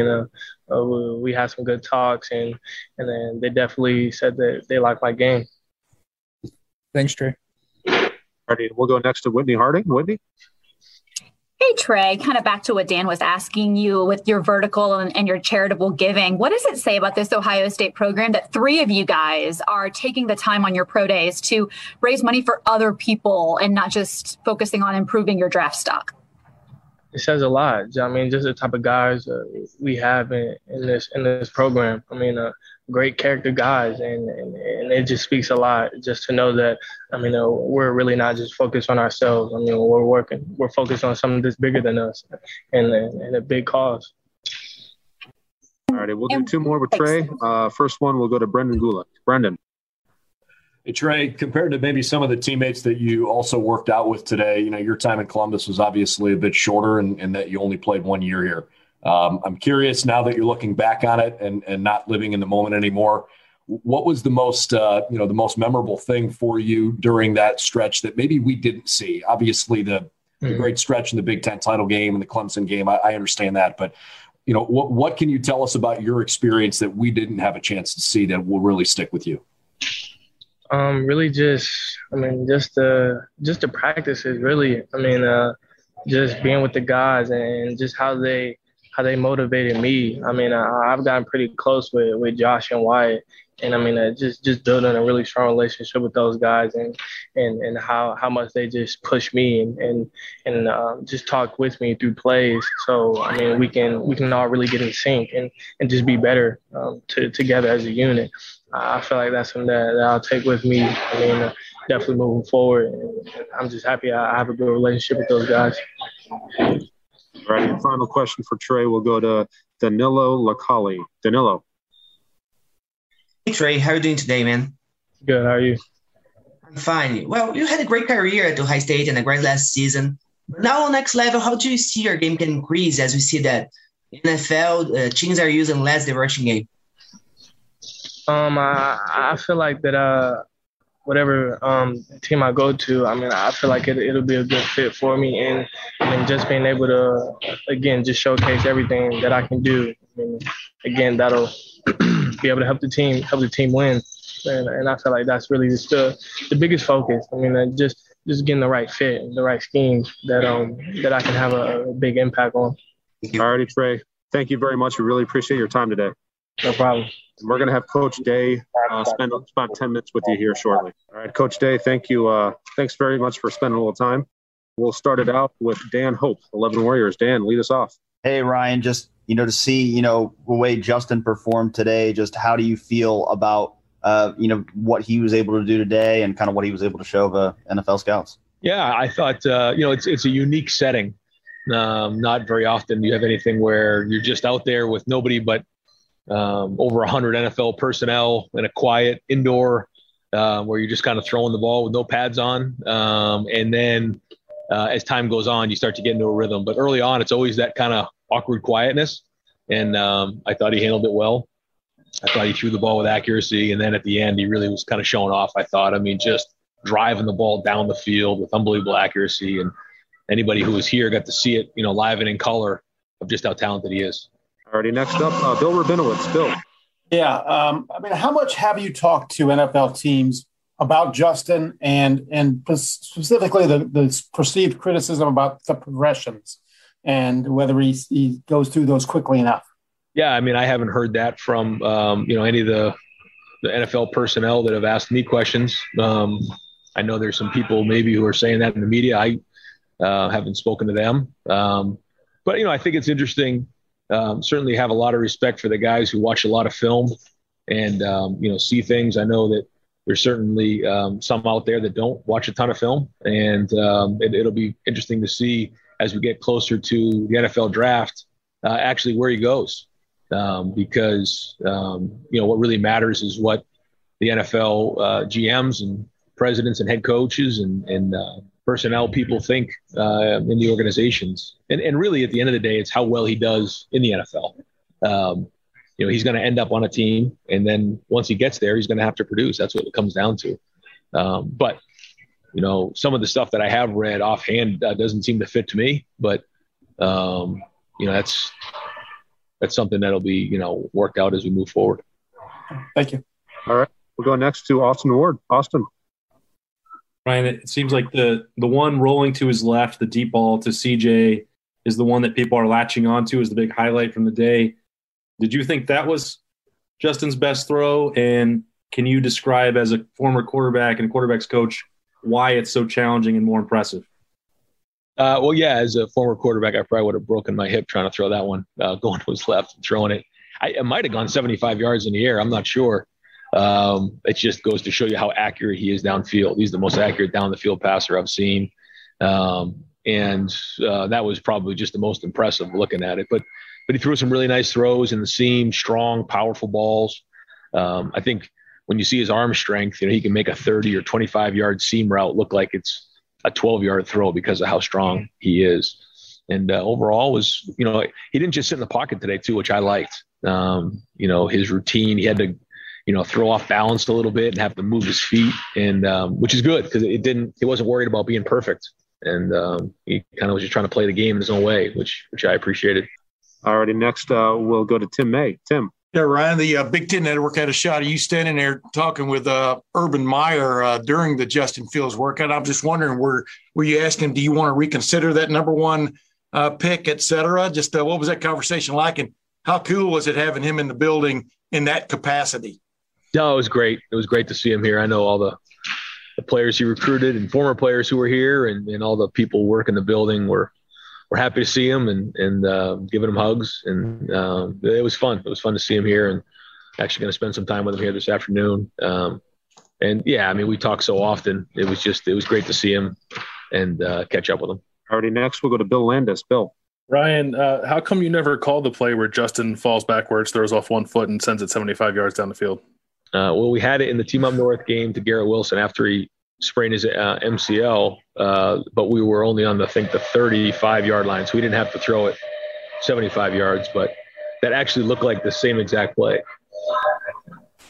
We had some good talks, and then they definitely said that they like my game. Thanks, Trey. All right, we'll go next to Whitney Harding. Whitney? Hey, Trey, kind of back to what Dan was asking you with your vertical and your charitable giving. What does it say about this Ohio State program that 3 of you guys are taking the time on your pro days to raise money for other people and not just focusing on improving your draft stock? It says a lot. Just the type of guys we have in this program. Great character guys, and it just speaks a lot just to know that, we're really not just focused on ourselves. We're focused on something that's bigger than us and a big cause. All right, we'll do 2 more with Trey. First one, we'll go to Brendan Gulick. Brendan. Hey, Trey, compared to maybe some of the teammates that you also worked out with today, your time in Columbus was obviously a bit shorter and that you only played 1 year here. I'm curious now that you're looking back on it and not living in the moment anymore. What was the most, the most memorable thing for you during that stretch that maybe we didn't see? Obviously, the great stretch in the Big Ten title game and the Clemson game, I understand that. But, what can you tell us about your experience that we didn't have a chance to see that will really stick with you? Really just the practices, really. Just being with the guys and just how they motivated me. I've gotten pretty close with Josh and Wyatt, and just building a really strong relationship with those guys and how much they just push me and just talk with me through plays. So we can all really get in sync and just be better together as a unit. I feel like that's something that I'll take with me. Definitely moving forward. And I'm just happy I have a good relationship with those guys. All right, and final question for Trey. We'll go to Danilo Lacali. Danilo. Hey, Trey. How are you doing today, man? Good. How are you? I'm fine. Well, you had a great career at Ohio State and a great last season. But now on next level, how do you see your game can increase as we see that NFL teams are using less the rushing game? I feel like that whatever team I go to, I mean, I feel like it'll be a good fit for me, and just being able to again just showcase everything that I can do. I mean, again, that'll be able to help the team win, and I feel like that's really just the biggest focus. I mean, just getting the right fit, the right schemes that I can have a big impact on. All righty, Trey. Thank you very much. We really appreciate your time today. No problem. We're going to have Coach Day spend about 10 minutes with you here shortly. All right, Coach Day, thank you. Thanks very much for spending a little time. We'll start it out with Dan Hope, 11 Warriors. Dan, lead us off. Hey, Ryan, just, to see, the way Justin performed today, just how do you feel about, what he was able to do today and kind of what he was able to show the NFL scouts? Yeah, I thought, it's a unique setting. Not very often do you have anything where you're just out there with nobody but over 100 NFL personnel in a quiet indoor where you're just kind of throwing the ball with no pads on. And then as time goes on, you start to get into a rhythm. But early on, it's always that kind of awkward quietness. And I thought he handled it well. I thought he threw the ball with accuracy. And then at the end, he really was kind of showing off, I thought. I mean, just driving the ball down the field with unbelievable accuracy. And anybody who was here got to see it, live and in color of just how talented he is. Alrighty, next up, Bill Rabinowitz. Bill. Yeah, I mean, how much have you talked to NFL teams about Justin and specifically the perceived criticism about the progressions and whether he goes through those quickly enough? Yeah, I mean, I haven't heard that from any of the NFL personnel that have asked me questions. I know there's some people maybe who are saying that in the media. I haven't spoken to them, but I think it's interesting. Certainly have a lot of respect for the guys who watch a lot of film and, see things. I know that there's certainly some out there that don't watch a ton of film, and it'll be interesting to see as we get closer to the NFL draft, actually where he goes. Because, what really matters is what the NFL GMs and presidents and head coaches and personnel people think in the organizations. And really, at the end of the day, it's how well he does in the NFL. He's going to end up on a team, and then once he gets there, he's going to have to produce. That's what it comes down to. But some of the stuff that I have read offhand doesn't seem to fit to me. But, that's something that'll be, worked out as we move forward. Thank you. All right. We'll go next to Austin Ward. Austin. Ryan, it seems like the one rolling to his left, the deep ball to CJ, is the one that people are latching onto as the big highlight from the day. Did you think that was Justin's best throw? And can you describe, as a former quarterback and quarterback's coach, why it's so challenging and more impressive? Well, yeah, as a former quarterback, I probably would have broken my hip trying to throw that one, going to his left and throwing it. It might have gone 75 yards in the air. I'm not sure. It just goes to show you how accurate he is downfield. He's the most accurate down the field passer I've seen. And that was probably just the most impressive looking at it. But he threw some really nice throws in the seam, strong, powerful balls. I think when you see his arm strength, he can make a 30 or 25-yard seam route look like it's a 12-yard throw because of how strong he is. And overall was, he didn't just sit in the pocket today too, which I liked. His routine, he had to, throw off balance a little bit and have to move his feet, and which is good because he wasn't worried about being perfect. And he kind of was just trying to play the game in his own way, which I appreciated. Alrighty, next we'll go to Tim May. Tim. Yeah, Ryan, the Big Ten Network had a shot of you standing there talking with Urban Meyer during the Justin Fields workout. I'm just wondering, were you asking him, do you want to reconsider that number one pick, et cetera? Just what was that conversation like, and how cool was it having him in the building in that capacity? No, it was great. It was great to see him here. I know all the players he recruited and former players who were here, and all the people working the building were happy to see him and giving him hugs. And it was fun. It was fun to see him here, and actually going to spend some time with him here this afternoon. And yeah, I mean, we talk so often. It was great to see him and catch up with him. Already next, we'll go to Bill Landis. Bill. Ryan, how come you never called the play where Justin falls backwards, throws off 1 foot, and sends it 75 yards down the field? Well, we had it in the Team Up North game to Garrett Wilson after he sprained his MCL, but we were only on the 35-yard line, so we didn't have to throw it 75 yards, but that actually looked like the same exact play.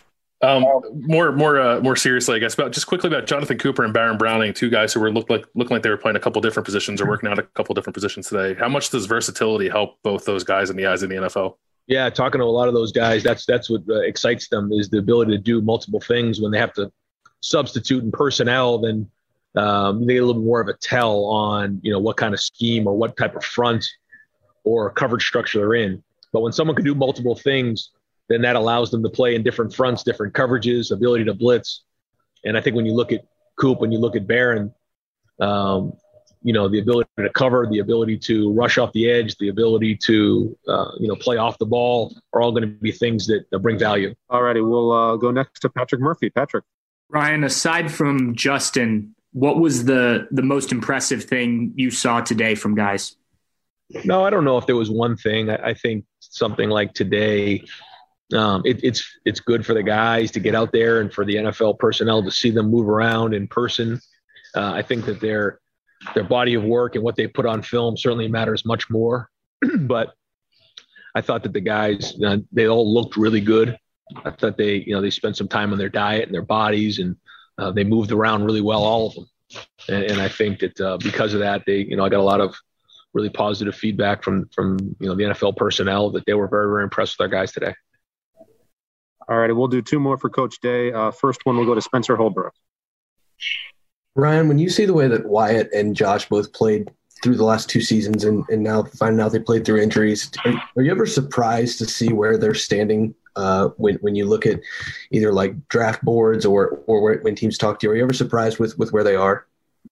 More seriously, I guess, just quickly about Jonathan Cooper and Baron Browning, two guys who were looking like they were playing a couple different positions or working out a couple different positions today. How much does versatility help both those guys in the eyes of the NFL? Yeah, talking to a lot of those guys, that's what excites them, is the ability to do multiple things. When they have to substitute in personnel, then they get a little bit more of a tell on, what kind of scheme or what type of front or coverage structure they're in. But when someone can do multiple things, then that allows them to play in different fronts, different coverages, ability to blitz. And I think when you look at Coop, when you look at Barron, the ability to cover, the ability to rush off the edge, the ability to, play off the ball are all going to be things that bring value. All righty. We'll go next to Patrick Murphy. Patrick. Ryan, aside from Justin, what was the most impressive thing you saw today from guys? No, I don't know if there was one thing. I think something like today, it's good for the guys to get out there and for the NFL personnel to see them move around in person. I think that their body of work and what they put on film certainly matters much more. But I thought that the guys, they all looked really good. I thought they spent some time on their diet and their bodies, and they moved around really well, all of them. And I think that because of that, I got a lot of really positive feedback from the NFL personnel that they were very, very impressed with our guys today. All right, we'll do two more for Coach Day. First one will go to Spencer Holbrook. Ryan, when you see the way that Wyatt and Josh both played through the last two seasons and now finding out they played through injuries, are you ever surprised to see where they're standing when you look at either like draft boards or when teams talk to you? Are you ever surprised with where they are?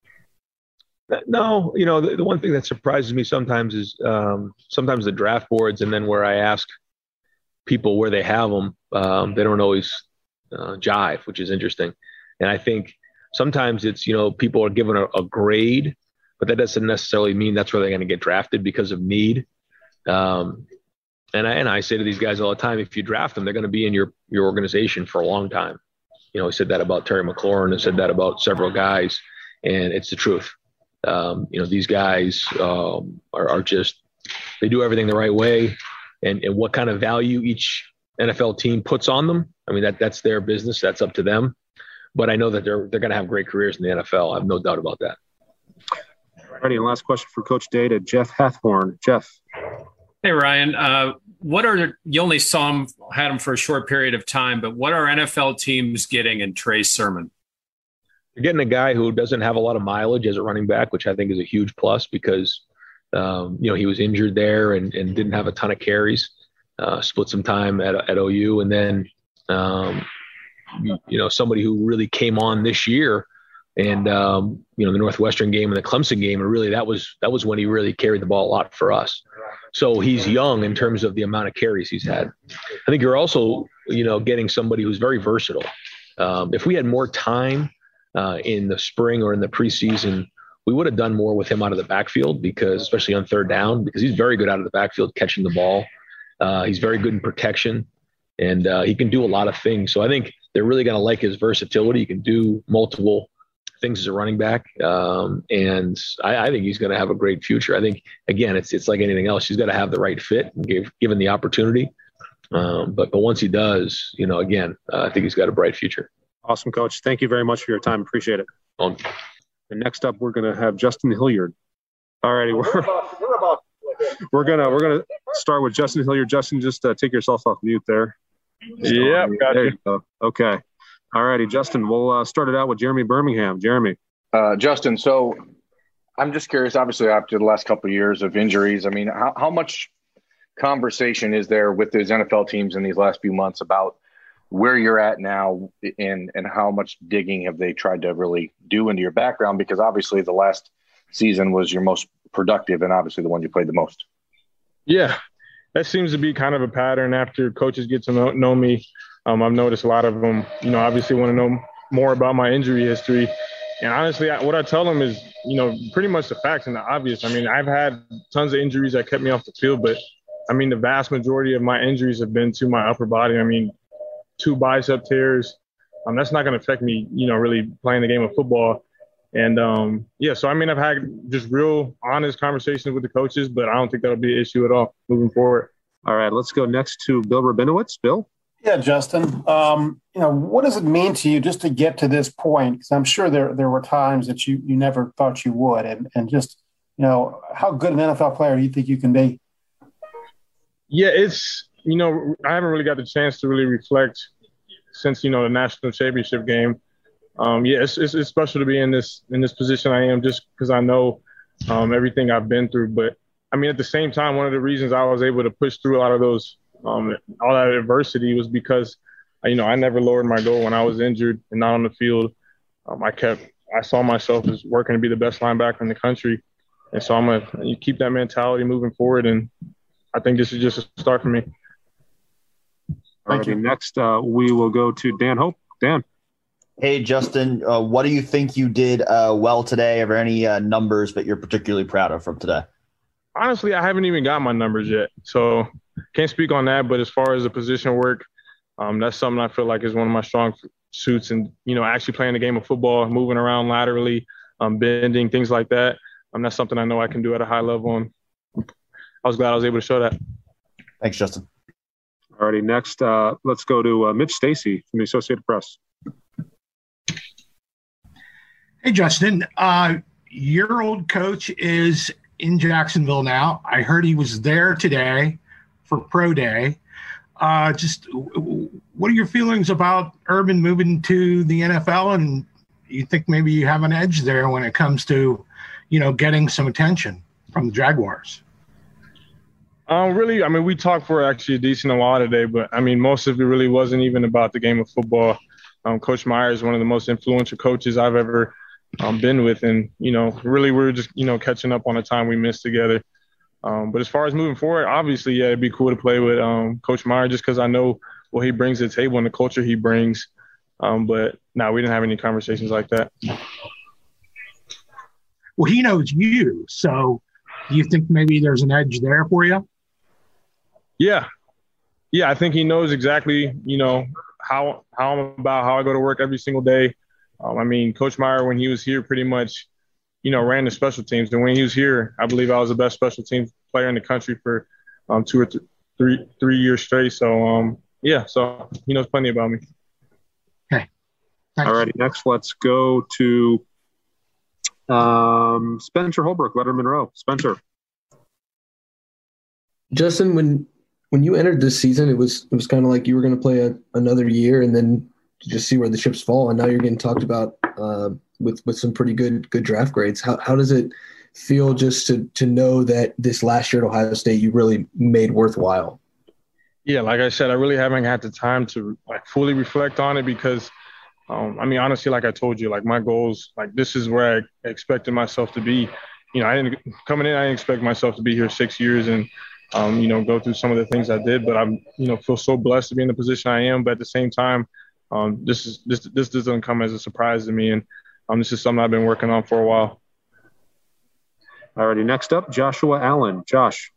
No, the one thing that surprises me sometimes is sometimes the draft boards, and then where I ask people where they have them, they don't always jive, which is interesting. And I think sometimes it's, people are given a grade, but that doesn't necessarily mean that's where they're going to get drafted because of need. And I say to these guys all the time, if you draft them, they're going to be in your organization for a long time. I said that about Terry McLaurin. I said that about several guys, and it's the truth. These guys are just, they do everything the right way, and what kind of value each NFL team puts on them. I mean, that's their business. That's up to them. But I know that they're going to have great careers in the NFL. I have no doubt about that. All righty, and last question for Coach Day to Jeff Hathhorn. Jeff. Hey, Ryan. You only had him for a short period of time, but what are NFL teams getting in Trey Sermon? You're getting a guy who doesn't have a lot of mileage as a running back, which I think is a huge plus because, he was injured there and didn't have a ton of carries, split some time at OU. And then, somebody who really came on this year and, the Northwestern game and the Clemson game. And really that was when he really carried the ball a lot for us. So he's young in terms of the amount of carries he's had. I think you're also, getting somebody who's very versatile. If we had more time in the spring or in the preseason, we would have done more with him out of the backfield because, especially on third down, because he's very good out of the backfield catching the ball. He's very good in protection, and he can do a lot of things. So I think they're really going to like his versatility. He can do multiple things as a running back, and I think he's going to have a great future. I think, again, it's like anything else. He's got to have the right fit and given the opportunity. But once he does, again, I think he's got a bright future. Awesome, Coach. Thank you very much for your time. Appreciate it. And next up, we're going to have Justin Hilliard. All righty, we're gonna start with Justin Hilliard. Justin, just take yourself off mute there. Yep, got there you go. Okay. All righty, Justin. We'll start it out with Jeremy Birmingham. Jeremy. Justin, so I'm just curious. Obviously, after the last couple of years of injuries, I mean, how much conversation is there with these NFL teams in these last few months about where you're at now and how much digging have they tried to really do into your background? Because obviously the last season was your most productive and obviously the one you played the most. Yeah, that seems to be kind of a pattern after coaches get to know me. I've noticed a lot of them, obviously want to know more about my injury history. And honestly, what I tell them is, pretty much the facts and the obvious. I mean, I've had tons of injuries that kept me off the field, but I mean, the vast majority of my injuries have been to my upper body. I mean, 2 bicep tears. That's not going to affect me, really playing the game of football. And, so, I mean, I've had just real honest conversations with the coaches, but I don't think that'll be an issue at all moving forward. All right, let's go next to Bill Rabinowitz. Bill? Yeah, Justin. What does it mean to you just to get to this point? Because I'm sure there were times that you never thought you would, and just how good an NFL player do you think you can be? Yeah, it's I haven't really got the chance to really reflect since the national championship game. It's special to be in this position I am, just because I know everything I've been through. But I mean, at the same time, one of the reasons I was able to push through a lot of those all that adversity was because I never lowered my goal when I was injured and not on the field. I saw myself as working to be the best linebacker in the country, and so I'm gonna keep that mentality moving forward. And I think this is just a start for me. All right, next we will go to Dan Hope. Dan. Hey, Justin, what do you think you did well today? Are there any numbers that you're particularly proud of from today? Honestly, I haven't even got my numbers yet, so can't speak on that. But as far as the position work, that's something I feel like is one of my strong suits. And, actually playing the game of football, moving around laterally, bending, things like that, that's something I know I can do at a high level. And I was glad I was able to show that. Thanks, Justin. All righty, next, let's go to Mitch Stacy from the Associated Press. Hey, Justin, your old coach is in Jacksonville now. I heard he was there today for Pro Day. Just what are your feelings about Urban moving to the NFL? And you think maybe you have an edge there when it comes to, getting some attention from the Jaguars? Really, I mean, we talked for actually a decent while today, but I mean, most of it really wasn't even about the game of football. Coach Meyer is one of the most influential coaches I've ever been with. And, really we're just, catching up on the time we missed together. But as far as moving forward, obviously, yeah, it'd be cool to play with Coach Meyer just because I know what he brings to the table and the culture he brings. But no, we didn't have any conversations like that. Well, he knows you. So do you think maybe there's an edge there for you? Yeah. Yeah, I think he knows exactly, how I'm about, how I go to work every single day. I mean, Coach Meyer, when he was here, pretty much, ran the special teams. And when he was here, I believe I was the best special teams player in the country for 2 or 3 years straight. So, so he knows plenty about me. Okay. All righty, next let's go to Spencer Holbrook, Letterman Monroe. Spencer. Justin, when you entered this season, it was kind of like you were going to play another year and then just see where the chips fall. And now you're getting talked about with some pretty good draft grades. How does it feel just to know that this last year at Ohio State you really made worthwhile? Yeah, like I said, I really haven't had the time to fully reflect on it because, honestly, like I told you, my goals, this is where I expected myself to be. I didn't expect myself to be here 6 years and, go through some of the things I did. But I'm, feel so blessed to be in the position I am. But at the same time, this doesn't come as a surprise to me, and this is something I've been working on for a while. Alrighty, next up, Joshua Allen. Josh.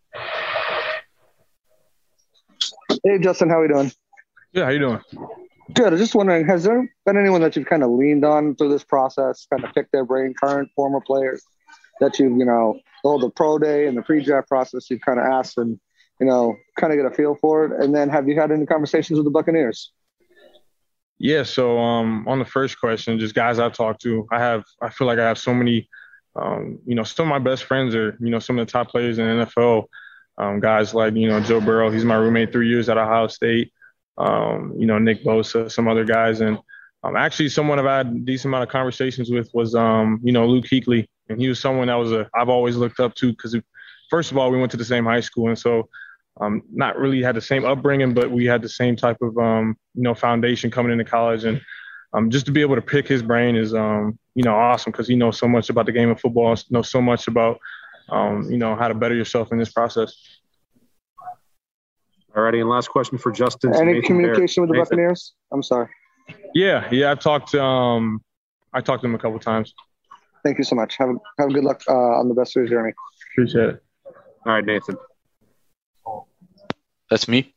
Hey, Justin, how are you doing? Yeah, how you doing? Good. I was just wondering, has there been anyone that you've kind of leaned on through this process, kind of picked their brain, current, former players that you've, the pro day and the pre-draft process, you've kind of asked and, kind of get a feel for it? And then have you had any conversations with the Buccaneers? Yeah. So on the first question, just guys I've talked to, I feel like I have so many, some of my best friends are, some of the top players in the NFL. Guys like, Joe Burrow, he's my roommate 3 years at Ohio State. Nick Bosa, some other guys. And actually someone I've had a decent amount of conversations with was, Luke Kuechly. And he was someone that I've always looked up to because, first of all, we went to the same high school. And so not really had the same upbringing, but we had the same type of, foundation coming into college. And just to be able to pick his brain is, awesome because he knows so much about the game of football, knows so much about, how to better yourself in this process. All righty, and last question for Justin. Any communication with the Buccaneers? I'm sorry. Yeah, I've talked to them a couple times. Thank you so much. Have good luck on the best of your journey. Appreciate it. All right, Nathan. That's me.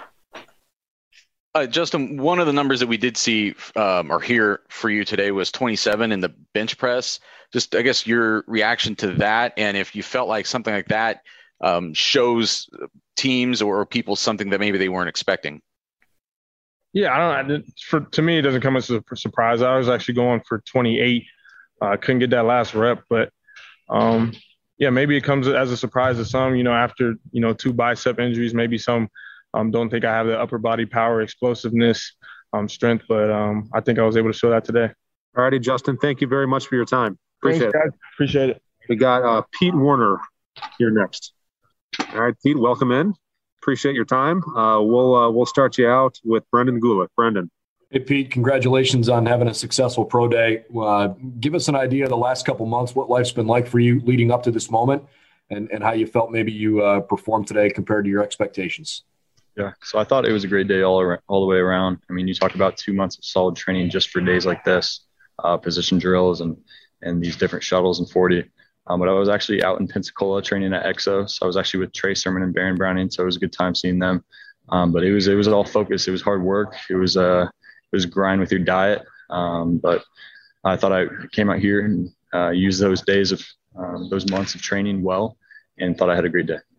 Justin, one of the numbers that we did see or hear for you today was 27 in the bench press. Just, I guess, your reaction to that, and if you felt like something like that shows teams or people something that maybe they weren't expecting. Yeah, I don't. To me, it doesn't come as a surprise. I was actually going for 28. Couldn't get that last rep, but yeah, maybe it comes as a surprise to some. After 2 bicep injuries, maybe some don't think I have the upper body power, explosiveness, strength, but I think I was able to show that today. All righty, Justin. Thank you very much for your time. Appreciate it. Appreciate it. We got Pete Werner here next. All right, Pete, welcome in. Appreciate your time. We'll start you out with Brendan Gulick. Brendan. Hey, Pete, congratulations on having a successful pro day. Give us an idea of the last couple months, what life's been like for you leading up to this moment, and how you felt maybe you performed today compared to your expectations. Yeah, so I thought it was a great day all the way around. I mean, you talk about 2 months of solid training just for days like this, position drills and these different shuttles and 40. But I was actually out in Pensacola training at EXO, so I was actually with Trey Sermon and Baron Browning, so it was a good time seeing them. But it was all focused. It was hard work. It was grind with your diet. But I thought I came out here and used those days of those months of training well, and thought I had a great day.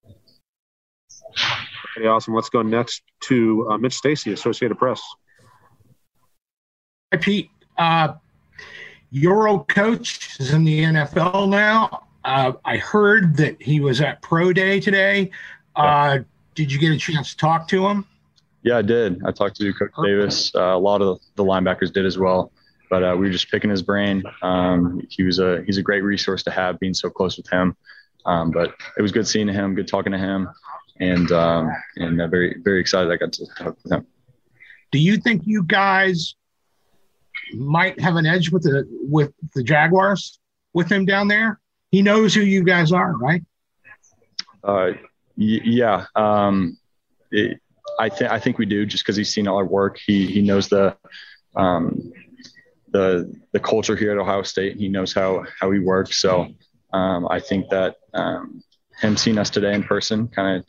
Okay, awesome. Let's go next to Mitch Stacy, Associated Press. Hi, Pete. Your old coach is in the NFL now. I heard that he was at Pro Day today. Did you get a chance to talk to him? Yeah, I did. I talked to Coach Davis. A lot of the linebackers did as well. But we were just picking his brain. He's a great resource to have, being so close with him. But it was good seeing him, good talking to him, and very, very excited I got to talk with him. Do you think you guys might have an edge with the Jaguars with him down there? He knows who you guys are, right? Yeah. I think we do, just because he's seen all our work. He knows the culture here at Ohio State. He knows how we work. So I think that him seeing us today in person it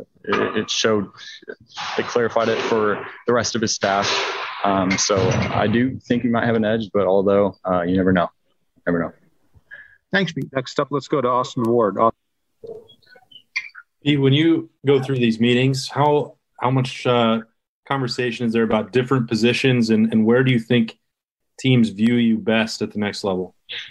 clarified it for the rest of his staff. So I do think we might have an edge, but although you never know. Thanks, Pete. Next up, let's go to Austin Ward. Pete, when you go through these meetings, how much conversation is there about different positions, and where do you think teams view you best at the next level?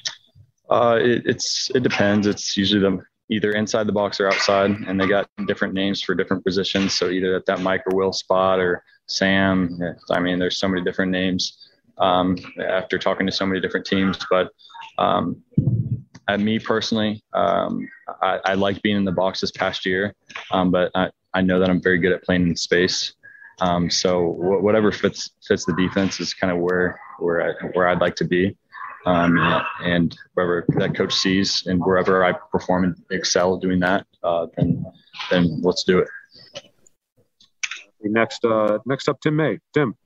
It depends. It's usually either inside the box or outside, and they got different names for different positions. So either at that Mike or Will spot or Sam. I mean, there's so many different names after talking to so many different teams. But at me personally, I like being in the box this past year, but I know that I'm very good at playing in space. So whatever fits the defense is kind of where I'd like to be. And wherever that coach sees and wherever I perform and excel doing that, then let's do it. Next up, Tim May. Tim.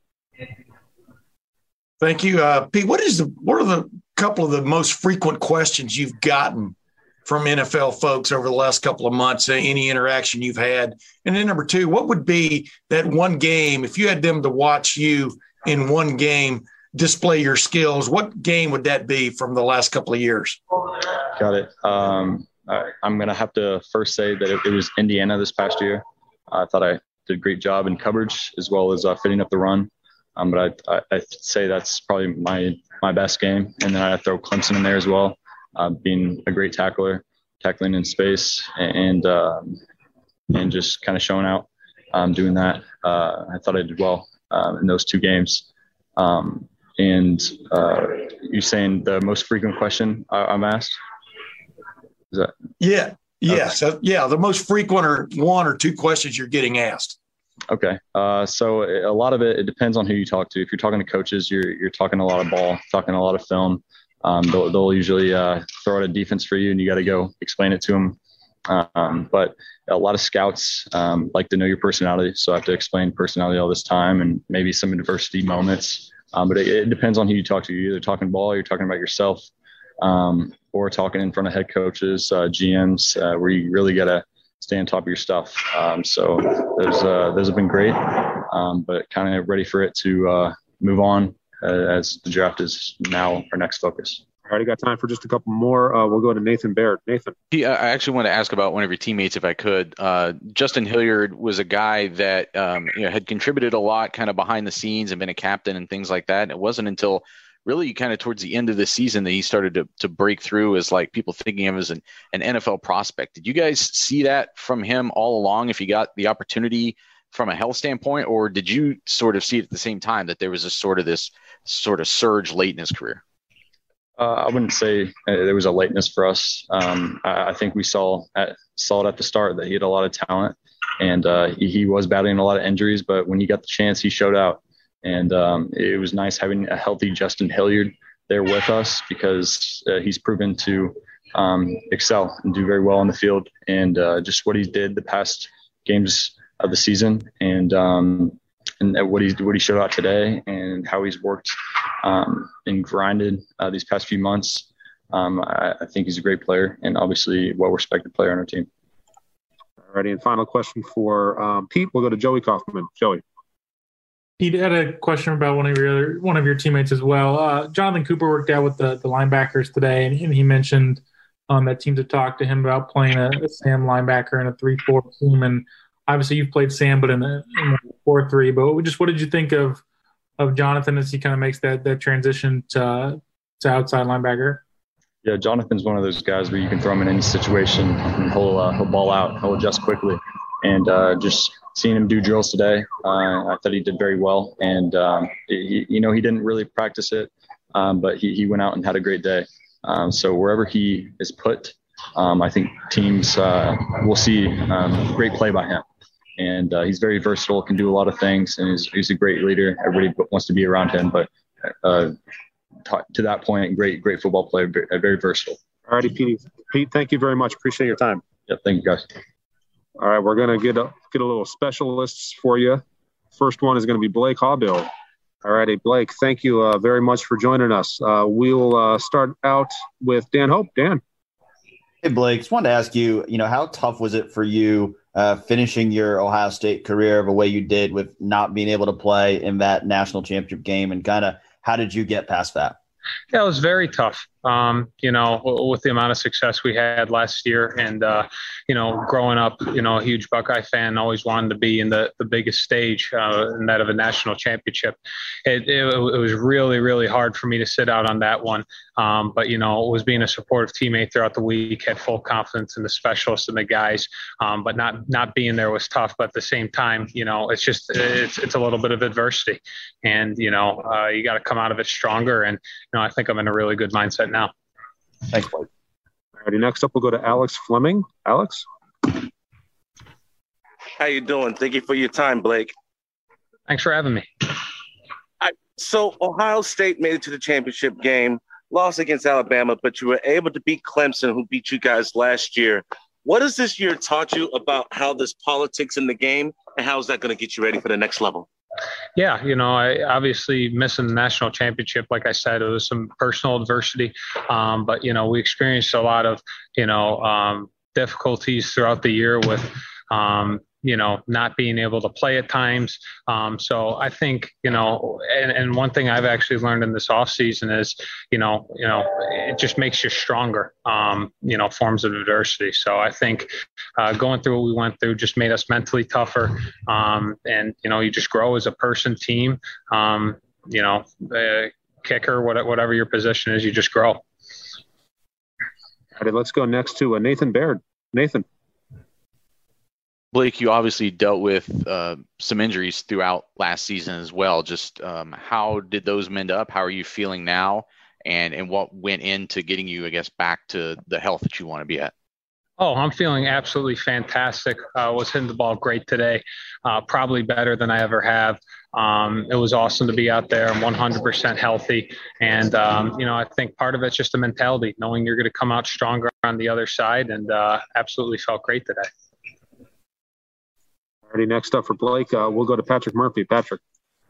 Thank you, Pete. What are the couple of the most frequent questions you've gotten from NFL folks over the last couple of months? Any interaction you've had, and then number two, what would be that one game if you had them to watch you in one game display your skills? What game would that be from the last couple of years? Got it. I'm going to have to first say that it was Indiana this past year. I thought I did a great job in coverage as well as fitting up the run. But I'd say that's probably my best game. And then I'd throw Clemson in there as well, being a great tackler, tackling in space and just kind of showing out, doing that. I thought I did well in those two games. And you saying the most frequent question I'm asked? Is that? Yeah. Yeah. So yeah, the most frequent or one or two questions you're getting asked. Okay. So a lot of it depends on who you talk to. If you're talking to coaches, you're talking a lot of ball, talking a lot of film. They'll usually throw out a defense for you and you got to go explain it to them. But a lot of scouts like to know your personality. So I have to explain personality all this time and maybe some adversity moments. But it depends on who you talk to. You're either talking ball, or you're talking about yourself, or talking in front of head coaches, GMs, where you really got to stay on top of your stuff. So those have been great, but kind of ready for it to move on as the draft is now our next focus. All right, I got time for just a couple more. We'll go to Nathan Baird. Nathan. I actually want to ask about one of your teammates, if I could. Justin Hilliard was a guy that had contributed a lot kind of behind the scenes and been a captain and things like that. And it wasn't until really kind of towards the end of the season that he started to break through as like people thinking of him as an NFL prospect. Did you guys see that from him all along if he got the opportunity from a health standpoint, or did you sort of see it at the same time that there was this sort of surge late in his career? I wouldn't say there was a lateness for us. I think we saw it at the start that he had a lot of talent, and he was battling a lot of injuries. But when he got the chance, he showed out, and it was nice having a healthy Justin Hilliard there with us because he's proven to excel and do very well on the field, and just what he did the past games of the season, and what he showed out today, and how he's worked and grinded these past few months. I think he's a great player and obviously a well-respected player on our team. All righty, and final question for Pete. We'll go to Joey Kaufman. Joey. Pete had a question about one of your teammates as well. Jonathan Cooper worked out with the linebackers today, and he mentioned that teams have talked to him about playing a Sam linebacker in a 3-4 team. And obviously you've played Sam, but in a 4-3. But just what did you think of Jonathan as he kind of makes that transition to outside linebacker? Yeah, Jonathan's one of those guys where you can throw him in any situation and he'll ball out, he'll adjust quickly, and just seeing him do drills today, I thought he did very well. And he didn't really practice it, but he went out and had a great day. So wherever he is put, I think teams will see great play by him. And he's very versatile, can do a lot of things, and he's a great leader. Everybody wants to be around him, but to that point, great football player, very versatile. All righty, Pete, thank you very much. Appreciate your time. Yeah, thank you, guys. All right, we're going to get a little specialists for you. First one is going to be Blake Hawbill. All righty, Blake, thank you very much for joining us. We'll start out with Dan Hope. Dan. Hey, Blake, just wanted to ask you, how tough was it for you finishing your Ohio State career the way you did with not being able to play in that national championship game, and kind of how did you get past that? Yeah, it was very tough. With the amount of success we had last year, and growing up, a huge Buckeye fan, always wanted to be in the biggest stage, and that of a national championship. It was really, really hard for me to sit out on that one. But it was being a supportive teammate throughout the week, had full confidence in the specialists and the guys. But not being there was tough. But at the same time, it's a little bit of adversity, and you got to come out of it stronger. And I think I'm in a really good mindset now. Thanks, Blake. All righty, next up we'll go to Alex Fleming. Alex. How you doing? Thank you for your time, Blake. Thanks for having me. So Ohio State made it to the championship game, lost against Alabama, but you were able to beat Clemson, who beat you guys last year. What has this year taught you about how there's politics in the game, and how is that going to get you ready for the next level? Yeah, I obviously missing the national championship. Like I said, it was some personal adversity, but we experienced a lot of difficulties throughout the year with not being able to play at times. So I think and one thing I've actually learned in this off season is it just makes you stronger. Forms of adversity. So I think going through what we went through just made us mentally tougher. And you just grow as a person, team. Kicker, whatever your position is, you just grow. All right, let's go next to Nathan Baird. Nathan. Blake, you obviously dealt with some injuries throughout last season as well. Just how did those mend up? How are you feeling now? And what went into getting you, I guess, back to the health that you want to be at? Oh, I'm feeling absolutely fantastic. Was hitting the ball great today, probably better than I ever have. It was awesome to be out there. I'm 100% healthy. And, I think part of it's just the mentality, knowing you're going to come out stronger on the other side, and absolutely felt great today. Alrighty, next up for Blake, we'll go to Patrick Murphy. Patrick.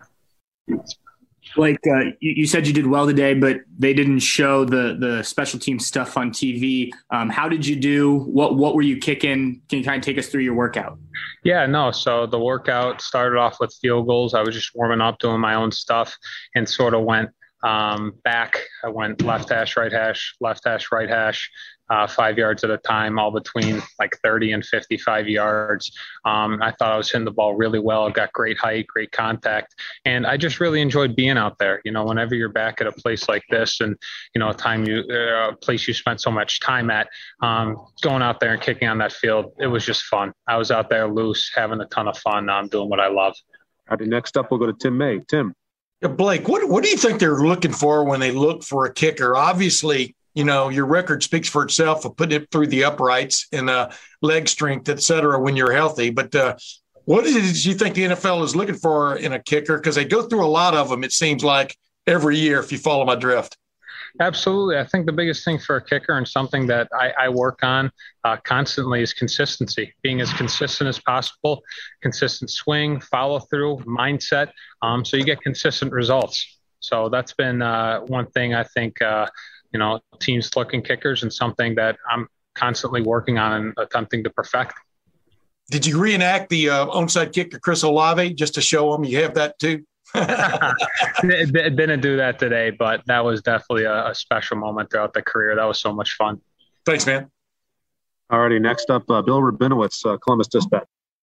Blake, you said you did well today, but they didn't show the special team stuff on TV. How did you do? What were you kicking? Can you kind of take us through your workout? Yeah, no. So the workout started off with field goals. I was just warming up, doing my own stuff, and sort of went Back, I went left hash, right hash, left hash, right hash, 5 yards at a time, all between like 30 and 55 yards. I thought I was hitting the ball really well. Got great height, great contact. And I just really enjoyed being out there. Whenever you're back at a place like this and, a place you spent so much time at, going out there and kicking on that field, it was just fun. I was out there loose, having a ton of fun, doing what I love. All right, next up, we'll go to Tim May. Tim. Yeah, Blake, what do you think they're looking for when they look for a kicker? Obviously, your record speaks for itself of putting it through the uprights and leg strength, et cetera, when you're healthy. But what is it you think the NFL is looking for in a kicker? Because they go through a lot of them, it seems like, every year, if you follow my drift. Absolutely. I think the biggest thing for a kicker and something that I work on constantly is consistency, being as consistent as possible, consistent swing, follow through, mindset. So you get consistent results. So that's been one thing I think, teams looking kickers and something that I'm constantly working on and attempting to perfect. Did you reenact the onside kicker, Chris Olave, just to show them you have that too? Didn't do that today, but that was definitely a special moment throughout the career. That was so much fun. Thanks, man. All righty, next up, Bill Rabinowitz, Columbus Dispatch.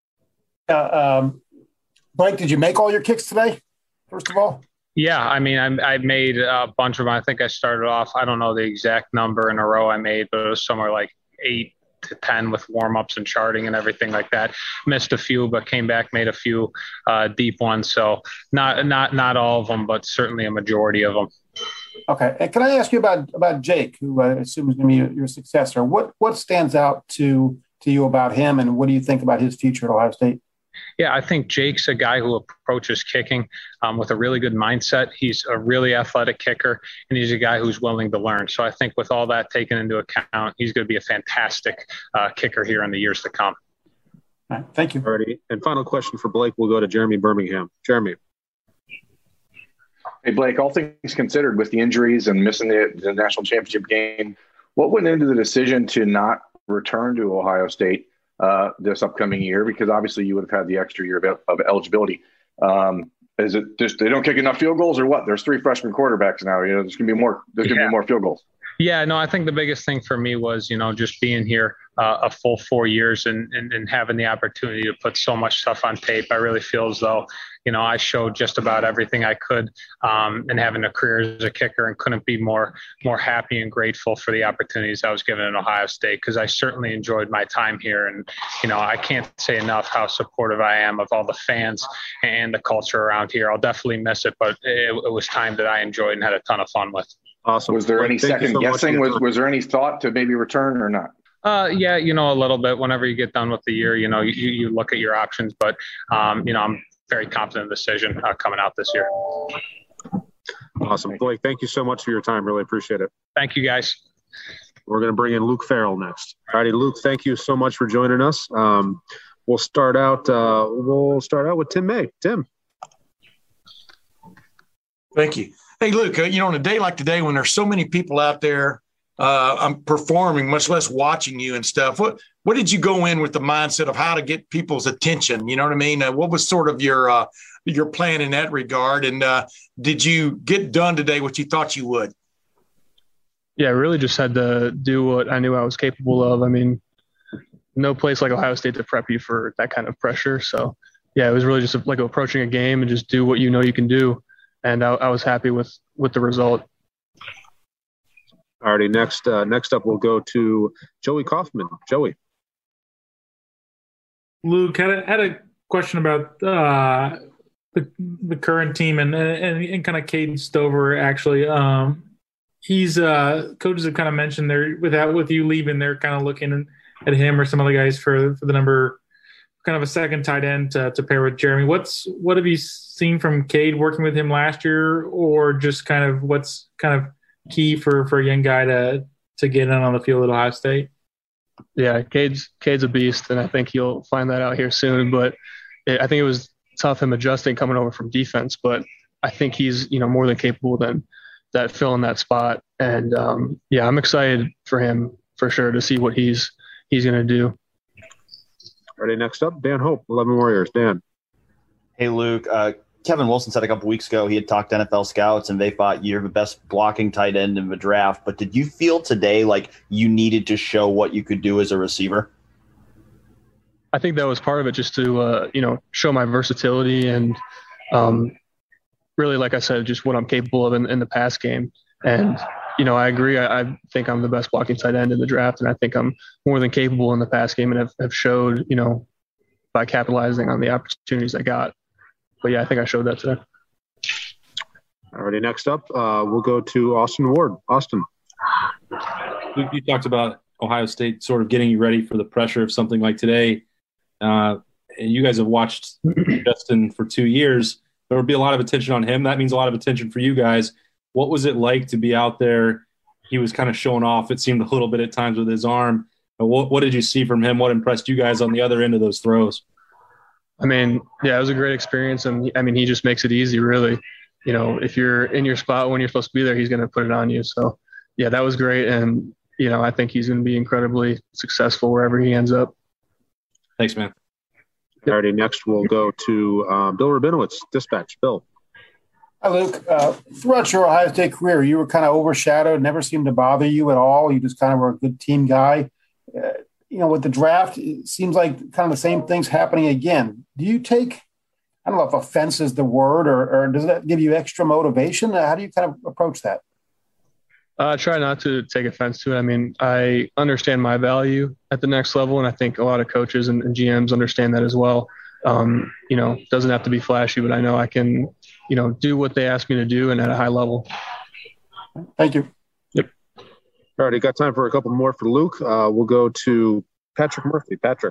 Blake, did you make all your kicks today, first of all? Yeah, I mean, I made a bunch of them. I think I started off, I don't know the exact number in a row I made, but it was somewhere like 8 to 10 with warm-ups and charting and everything like that. Missed a few, but came back, made a few deep ones. So not all of them, but certainly a majority of them. Okay. And can I ask you about Jake, who I assume is going to be your successor? What stands out to you about him, and what do you think about his future at Ohio State? Yeah, I think Jake's a guy who approaches kicking with a really good mindset. He's a really athletic kicker, and he's a guy who's willing to learn. So I think with all that taken into account, he's going to be a fantastic kicker here in the years to come. All right, thank you. Alrighty. And final question for Blake, we'll go to Jeremy Birmingham. Jeremy. Hey, Blake, all things considered, with the injuries and missing the national championship game, what went into the decision to not return to Ohio State this upcoming year? Because obviously you would have had the extra year of eligibility. Is it just they don't kick enough field goals, or what? There's 3 freshman quarterbacks now. There's gonna be more. There's gonna be more field goals. Yeah, no, I think the biggest thing for me was, just being here a full 4 years and having the opportunity to put so much stuff on tape. I really feel as though, I showed just about everything I could and having a career as a kicker, and couldn't be more happy and grateful for the opportunities I was given at Ohio State, because I certainly enjoyed my time here. And, I can't say enough how supportive I am of all the fans and the culture around here. I'll definitely miss it, but it was time that I enjoyed and had a ton of fun with. Awesome. Was there any second guessing? Was there any thought to maybe return or not? Yeah, a little bit. Whenever you get done with the year, you look at your options, but I'm very confident in the decision coming out this year. Awesome. Blake, thank you so much for your time. Really appreciate it. Thank you, guys. We're going to bring in Luke Farrell next. All righty, Luke, thank you so much for joining us. We'll start out with Tim May. Tim. Thank you. Hey, Luke, on a day like today when there's so many people out there I'm performing, much less watching you and stuff, what did you go in with the mindset of how to get people's attention? You know what I mean? What was sort of your plan in that regard? And did you get done today what you thought you would? Yeah, I really just had to do what I knew I was capable of. I mean, no place like Ohio State to prep you for that kind of pressure. So, yeah, it was really just like approaching a game and just do what you know you can do. And I was happy with the result. Alrighty, next up we'll go to Joey Kaufman. Joey. Luke, had a question about the current team and kind of Cade Stover, actually. He's coaches have kind of mentioned they're with you leaving, they're kind of looking at him or some other guys for the number, kind of a second tight end to pair with Jeremy. What have you seen from Cade working with him last year, or just kind of what's kind of key for a young guy to get in on the field at Ohio State? Yeah, Cade's a beast, and I think he'll find that out here soon. But I think it was tough him adjusting coming over from defense, but I think he's more than capable than that filling that spot. And yeah, I'm excited for him for sure to see what he's going to do. All right, next up, Dan Hope, 11 Warriors. Dan. Hey, Luke. Kevin Wilson said a couple weeks ago he had talked to NFL scouts and they thought you're the best blocking tight end in the draft. But did you feel today like you needed to show what you could do as a receiver? I think that was part of it, just to show my versatility and really, like I said, just what I'm capable of in the pass game. And I agree. I think I'm the best blocking tight end in the draft, and I think I'm more than capable in the pass game, and have showed by capitalizing on the opportunities I got. But yeah, I think I showed that today. Alrighty, next up, we'll go to Austin Ward. Austin. Luke, you talked about Ohio State sort of getting you ready for the pressure of something like today. And you guys have watched Justin for 2 years. There would be a lot of attention on him. That means a lot of attention for you guys. What was it like to be out there? He was kind of showing off, it seemed, a little bit at times with his arm. What did you see from him? What impressed you guys on the other end of those throws? I mean, yeah, it was a great experience. And I mean, he just makes it easy, really. If you're in your spot when you're supposed to be there, he's going to put it on you. So, yeah, that was great. And, I think he's going to be incredibly successful wherever he ends up. Thanks, man. Alrighty, next we'll go to Bill Rabinowitz, Dispatch. Bill. Hi, Luke. Throughout your Ohio State career, you were kind of overshadowed, never seemed to bother you at all. You just kind of were a good team guy. With the draft, it seems like kind of the same thing's happening again. Do you take, I don't know if offense is the word, or does that give you extra motivation? How do you kind of approach that? I try not to take offense to it. I mean, I understand my value at the next level, and I think a lot of coaches and GMs understand that as well. Doesn't have to be flashy, but I know I can, do what they ask me to do and at a high level. Thank you. Yep. All right, got time for a couple more for Luke. We'll go to Patrick Murphy. Patrick.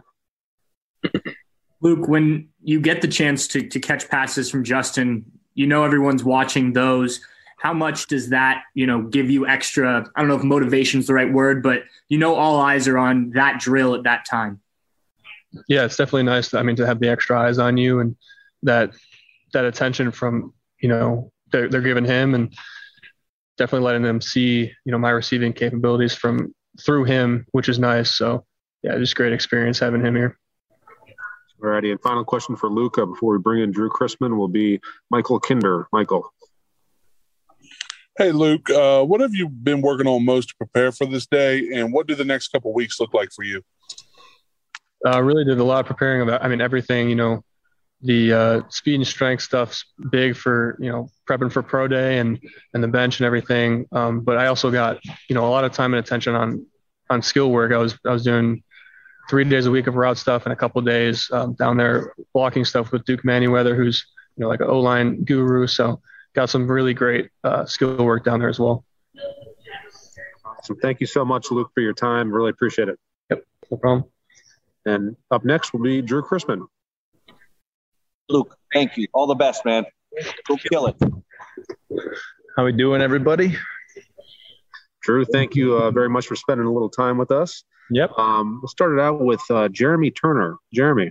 Luke, when you get the chance to catch passes from Justin, everyone's watching those. How much does that, give you extra, I don't know if motivation is the right word, but all eyes are on that drill at that time. Yeah, it's definitely nice to have the extra eyes on you, and that attention from, they're giving him, and definitely letting them see, my receiving capabilities through him, which is nice. So yeah, just great experience having him here. All righty. And final question for Luke before we bring in Drew Chrisman will be Michael Kinder. Michael. Hey, Luke, what have you been working on most to prepare for this day, and what do the next couple of weeks look like for you? Really did a lot of preparing about, everything, the speed and strength stuff's big for, prepping for pro day and the bench and everything. But I also got, a lot of time and attention on skill work. I was doing 3 days a week of route stuff and a couple of days down there blocking stuff with Duke Manyweather, who's, like an O-line guru. So got some really great skill work down there as well. Awesome. Thank you so much, Luke, for your time. Really appreciate it. Yep, no problem. And up next will be Drew Chrisman. Luke, thank you. All the best, man. Go kill it. How we doing, everybody? Drew, thank you very much for spending a little time with us. Yep. We'll start it out with Jeremy Turner. Jeremy.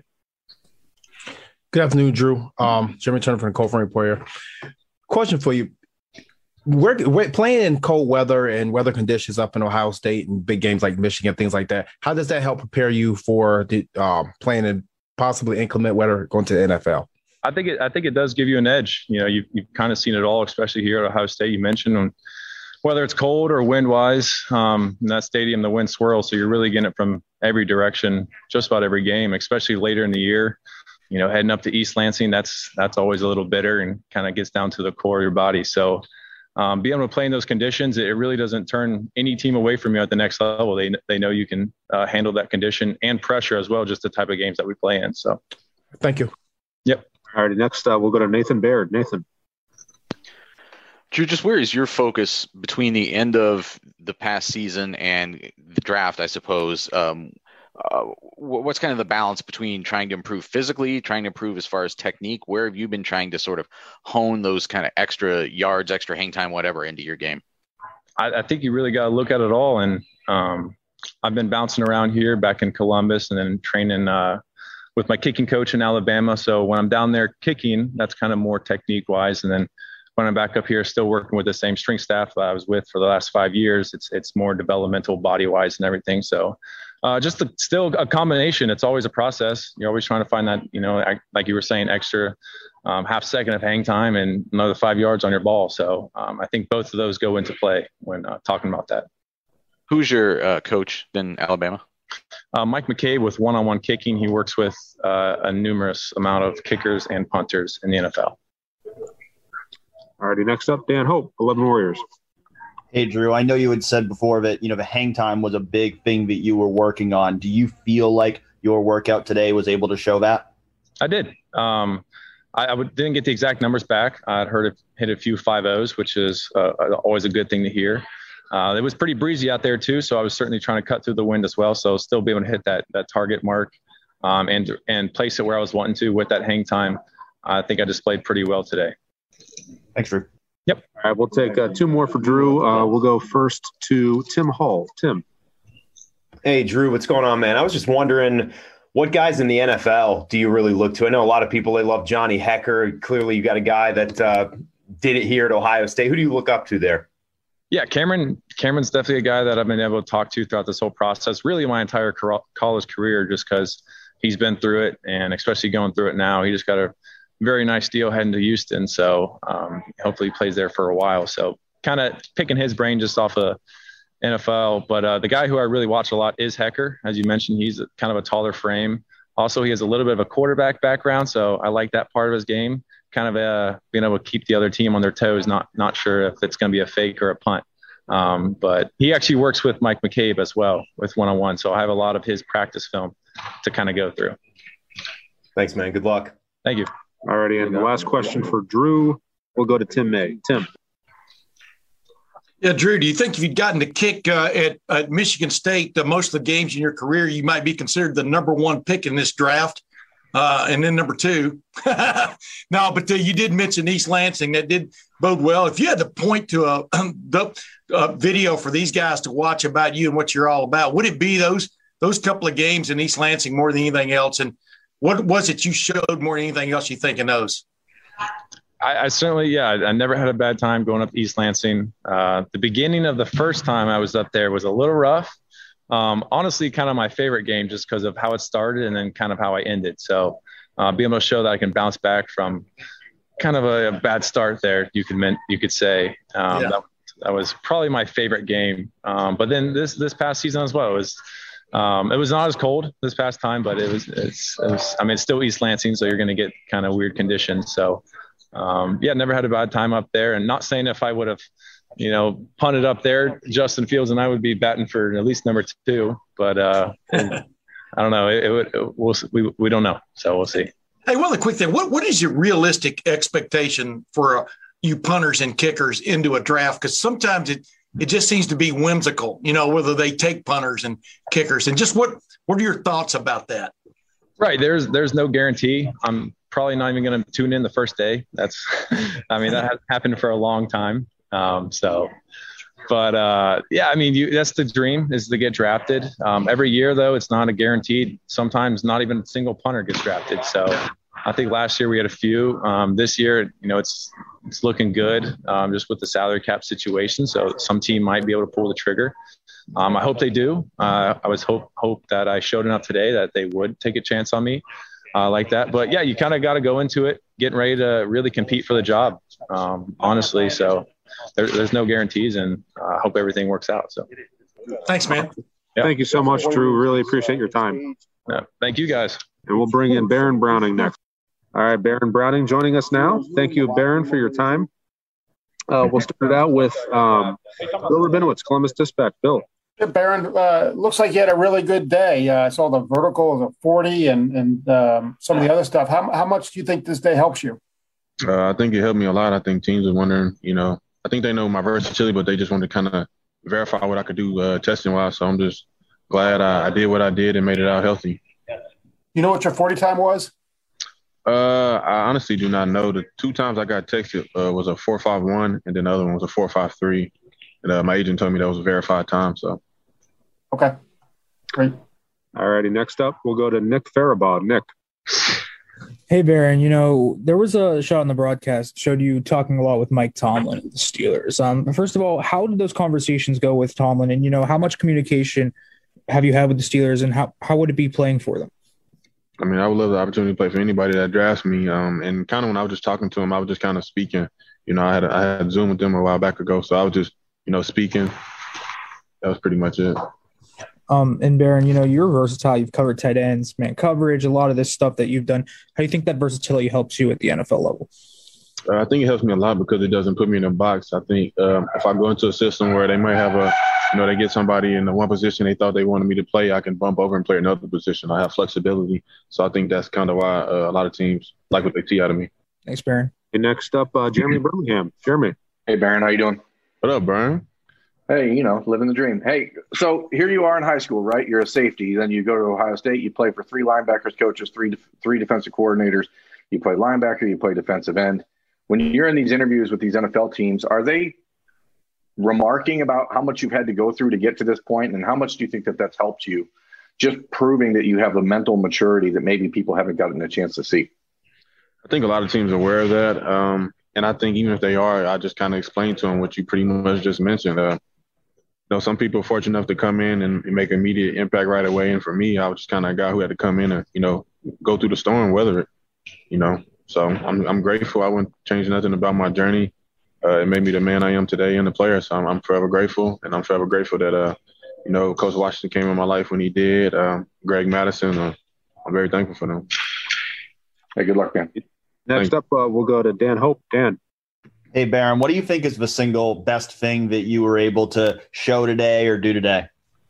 Good afternoon, Drew. Jeremy Turner from the Cold Front Reporter. Question for you. We're playing in cold weather and weather conditions up in Ohio State and big games like Michigan, things like that. How does that help prepare you for the playing in possibly inclement weather going to the NFL? I think it does give you an edge. You've kind of seen it all, especially here at Ohio State. You mentioned whether it's cold or wind wise, in that stadium, the wind swirls. So you're really getting it from every direction, just about every game, especially later in the year. Heading up to East Lansing, that's always a little bitter and kind of gets down to the core of your body. So being able to play in those conditions, it really doesn't turn any team away from you at the next level. They know you can handle that condition and pressure as well, just the type of games that we play in. So thank you. Yep. All right, next we'll go to Nathan Baird. Nathan. Drew, just where is your focus between the end of the past season and the draft, I suppose? What's kind of the balance between trying to improve physically, trying to improve as far as technique? Where have you been trying to sort of hone those kind of extra yards, extra hang time, whatever, into your game? I think you really got to look at it all. And I've been bouncing around here back in Columbus and then training with my kicking coach in Alabama. So when I'm down there kicking, that's kind of more technique wise. And then when I'm back up here, still working with the same strength staff that I was with for the last 5 years, it's more developmental body wise and everything. So still a combination. It's always a process. You're always trying to find that, like you were saying, extra half second of hang time and another 5 yards on your ball. So I think both of those go into play when talking about that. Who's your coach in Alabama? Mike McCabe with one-on-one kicking. He works with a numerous amount of kickers and punters in the NFL. All righty, next up, Dan Hope, 11 Warriors. Hey, Drew, I know you had said before that, the hang time was a big thing that you were working on. Do you feel like your workout today was able to show that? I did. I didn't get the exact numbers back. I'd heard it hit a few 5.0s, which is always a good thing to hear. It was pretty breezy out there too, so I was certainly trying to cut through the wind as well. So still be able to hit that target mark and place it where I was wanting to with that hang time. I think I displayed pretty well today. Thanks, Drew. Yep. All right, we'll take 2 more for Drew. We'll go first to Tim Hall. Tim. Hey, Drew, what's going on, man? I was just wondering, what guys in the NFL do you really look to? I know a lot of people, they love Johnny Hekker. Clearly, you got a guy that did it here at Ohio State. Who do you look up to there? Yeah, Cameron's definitely a guy that I've been able to talk to throughout this whole process, really my entire college career, just because he's been through it, and especially going through it now. He just got a very nice deal heading to Houston, so hopefully he plays there for a while. So kind of picking his brain just off of NFL. But the guy who I really watch a lot is Hekker. As you mentioned, he's kind of a taller frame. Also, he has a little bit of a quarterback background, so I like that part of his game. Kind of being able to keep the other team on their toes, not sure if it's going to be a fake or a punt. But he actually works with Mike McCabe as well with one-on-one, so I have a lot of his practice film to kind of go through. Thanks, man. Good luck. Thank you. All righty, and the last question for Drew, we'll go to Tim May. Tim. Yeah, Drew, do you think if you'd gotten to kick at Michigan State most of the games in your career, you might be considered the number 1 pick in this draft? And then number 2. No, but you did mention East Lansing. That did bode well. If you had to point to a video for these guys to watch about you and what you're all about, would it be those couple of games in East Lansing more than anything else? And what was it you showed more than anything else you think in those? I certainly, I never had a bad time going up to East Lansing. The beginning of the first time I was up there was a little rough. Honestly, kind of my favorite game just because of how it started and then kind of how I ended. So being able to show that I can bounce back from kind of a bad start there, you could say that was probably my favorite game. But then this past season as well, it was not as cold this past time, but it's still East Lansing, so you're going to get kind of weird conditions. So never had a bad time up there, and not saying if I would have, punted up there, Justin Fields and I would be batting for at least number 2, but I don't know. We don't know, so we'll see. Hey, one other quick thing. What is your realistic expectation for you punters and kickers into a draft? Because sometimes it just seems to be whimsical, whether they take punters and kickers, and just what are your thoughts about that? Right. There's no guarantee. I'm probably not even going to tune in the first day. That has happened for a long time. That's the dream, is to get drafted. Every year though, it's not a guaranteed. Sometimes not even a single punter gets drafted. So I think last year we had a few. This year, it's looking good, just with the salary cap situation. So some team might be able to pull the trigger. I hope they do. I was hope that I showed enough today that they would take a chance on me like that. But yeah, you kind of got to go into it getting ready to really compete for the job, honestly. So there's no guarantees, and I hope everything works out. So thanks, man. Yeah. Thank you so much, Drew. Really appreciate your time. Yeah, thank you, guys. And we'll bring in Baron Browning next. All right, Baron Browning joining us now. Thank you, Baron, for your time. We'll start it out with Bill Rabinowitz, Columbus Dispatch. Bill. Yeah, Baron, looks like you had a really good day. I saw the vertical of 40 and some of the other stuff. How much do you think this day helps you? I think it helped me a lot. I think teams are wondering, I think they know my versatility, but they just want to kind of verify what I could do testing-wise. So I'm just glad I did what I did and made it out healthy. You know what your 40 time was? I honestly do not know. The 2 times I got texted was a 4.51, and then the other one was a 4.53. And my agent told me that was a verified time. So, okay, great. All righty, next up we'll go to Nick Farabaugh. Nick. Hey, Baron. There was a shot on the broadcast showed you talking a lot with Mike Tomlin of the Steelers. First of all, how did those conversations go with Tomlin? And how much communication have you had with the Steelers, and how would it be playing for them? I mean, I would love the opportunity to play for anybody that drafts me. And kind of when I was just talking to him, I was just kind of speaking. I had Zoom with them a while back ago, so I was just, speaking. That was pretty much it. And Baron, you're versatile. You've covered tight ends, man coverage, a lot of this stuff that you've done. How do you think that versatility helps you at the NFL level? I think it helps me a lot because it doesn't put me in a box. I think if I go into a system where they might have they get somebody in the one position they thought they wanted me to play, I can bump over and play another position. I have flexibility. So I think that's kind of why a lot of teams like what they see out of me. Thanks, Baron. And next up, Jeremy Birmingham. Jeremy. Hey, Baron, how you doing? What up, Baron? Hey, living the dream. Hey, so here you are in high school, right? You're a safety. Then you go to Ohio State. You play for 3 linebackers coaches, three defensive coordinators. You play linebacker. You play defensive end. When you're in these interviews with these NFL teams, are they remarking about how much you've had to go through to get to this point, and how much do you think that that's helped you, just proving that you have a mental maturity that maybe people haven't gotten a chance to see? I think a lot of teams are aware of that. And I think even if they are, I just kind of explain to them what you pretty much just mentioned. Some people are fortunate enough to come in and make immediate impact right away. And for me, I was just kind of a guy who had to come in and, go through the storm, weather it, So I'm grateful. I wouldn't change nothing about my journey. It made me the man I am today and the player. So I'm forever grateful. And I'm forever grateful that, Coach Washington came in my life when he did. Greg Madison, I'm very thankful for them. Hey, good luck, man. Next up, we'll go to Dan Hope. Dan. Hey, Baron, what do you think is the single best thing that you were able to show today or do today?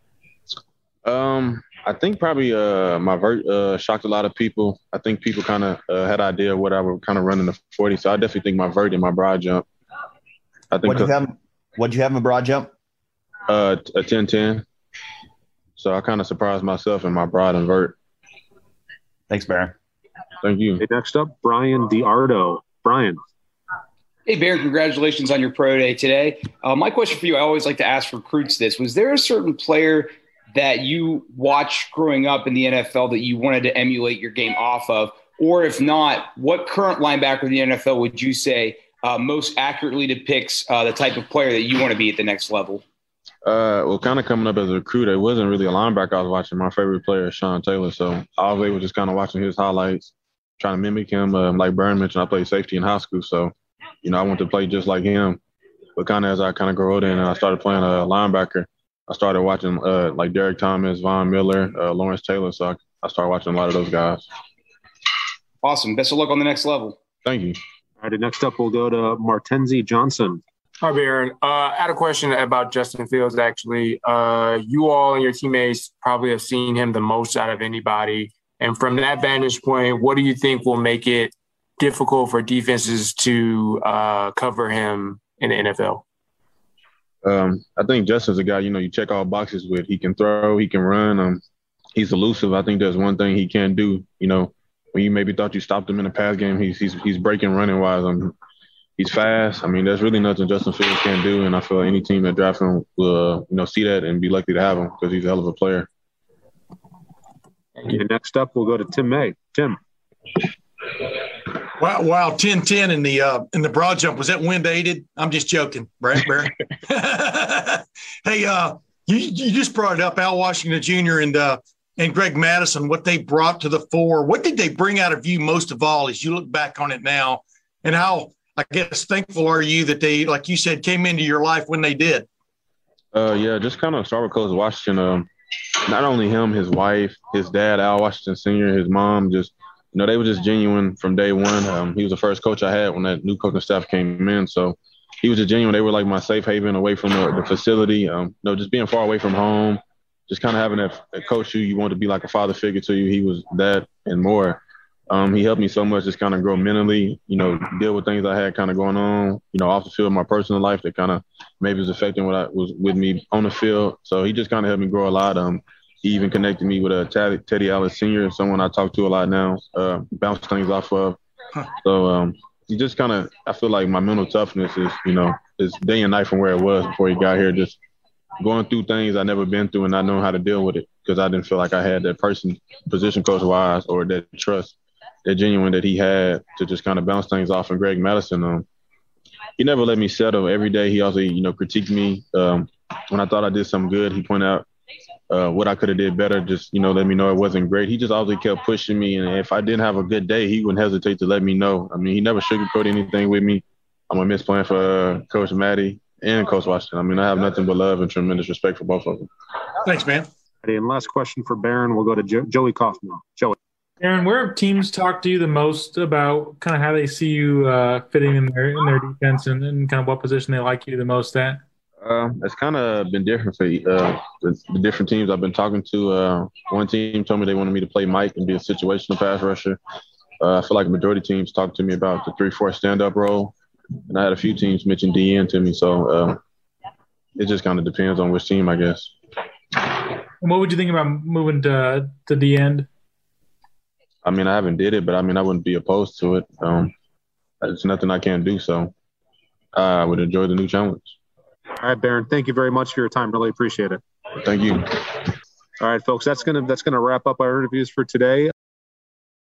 I think probably my vert shocked a lot of people. I think people kind of had an idea of what I would kind of run in the 40. So I definitely think my vert and my broad jump. I think what'd you have in the broad jump? A 10-10. So I kind of surprised myself in my broad and vert. Thanks, Baron. Thank you. Okay, next up, Brian DiArdo. Brian. Hey, Baron, congratulations on your pro day today. My question for you, I always like to ask recruits this. Was there a certain player that you watched growing up in the NFL that you wanted to emulate your game off of? Or if not, what current linebacker in the NFL would you say most accurately depicts the type of player that you want to be at the next level? Well, kind of coming up as a recruiter, it wasn't really a linebacker I was watching. My favorite player is Sean Taylor. So I was able to just kind of watching his highlights, trying to mimic him. Like Baron mentioned, I played safety in high school. So, I wanted to play just like him. But kind of as I kind of grew older and I started playing a linebacker, I started watching like Derek Thomas, Von Miller, Lawrence Taylor. So I started watching a lot of those guys. Awesome. Best of luck on the next level. Thank you. All right, next up, we'll go to Martenzi Johnson. Hi, Baron. I had a question about Justin Fields, actually. You all and your teammates probably have seen him the most out of anybody. And from that vantage point, what do you think will make it difficult for defenses to cover him in the NFL? I think Justin's a guy, you check all boxes with. He can throw, he can run. He's elusive. I think there's one thing he can do, when you maybe thought you stopped him in a pass game, he's breaking running wise. He's fast. I mean, there's really nothing Justin Fields can't do, and I feel like any team that drafts him will, see that and be lucky to have him because he's a hell of a player. And next up, we'll go to Tim May. Tim. Wow, 10-10 in the broad jump. Was that wind aided? I'm just joking, Brad Barry. Hey, you just brought it up, Al Washington Jr. and Greg Madison, what they brought to the fore. What did they bring out of you most of all as you look back on it now, and how, I guess, thankful are you that they, like you said, came into your life when they did? Yeah, just kind of start with Coach Washington. Not only him, his wife, his dad, Al Washington Sr., his mom, just, they were just genuine from day one. He was the first coach I had when that new coaching staff came in. So he was just genuine. They were like my safe haven away from the facility. Just being far away from home, just kind of having that coach who you want to be like a father figure to you. He was that and more. He helped me so much just kind of grow mentally, deal with things I had kind of going on, off the field, my personal life that kind of maybe was affecting what I was with me on the field. So he just kind of helped me grow a lot. He even connected me with Teddy Ellis Sr., someone I talk to a lot now, bounce things off of. So he just kind of, I feel like my mental toughness is, is day and night from where it was before he got here, just going through things I never been through and not knowing how to deal with it because I didn't feel like I had that person, position coach-wise, or that trust, that genuine that he had to just kind of bounce things off. And Greg Madison, he never let me settle. Every day he also, critiqued me. When I thought I did something good, he pointed out, what I could have did better, just, let me know it wasn't great. He just always kept pushing me. And if I didn't have a good day, he wouldn't hesitate to let me know. I mean, he never sugarcoated anything with me. I'm going to miss playing for Coach Matty and Coach Washington. I mean, I have nothing but love and tremendous respect for both of them. Thanks, man. And last question for Barron. We'll go to Joey Kaufman. Joey. Aaron, where have teams talked to you the most about kind of how they see you fitting in their defense and kind of what position they like you the most at? It's kind of been different for the different teams I've been talking to. One team told me they wanted me to play Mike and be a situational pass rusher. I feel like majority teams talked to me about the 3-4 stand-up role, and I had a few teams mention DN to me. So it just kind of depends on which team, I guess. And what would you think about moving to the end? I mean, I haven't did it, but I mean, I wouldn't be opposed to it. It's nothing I can't do, so I would enjoy the new challenge. All right, Barron, thank you very much for your time. Really appreciate it. Thank you. All right, folks, that's gonna wrap up our interviews for today.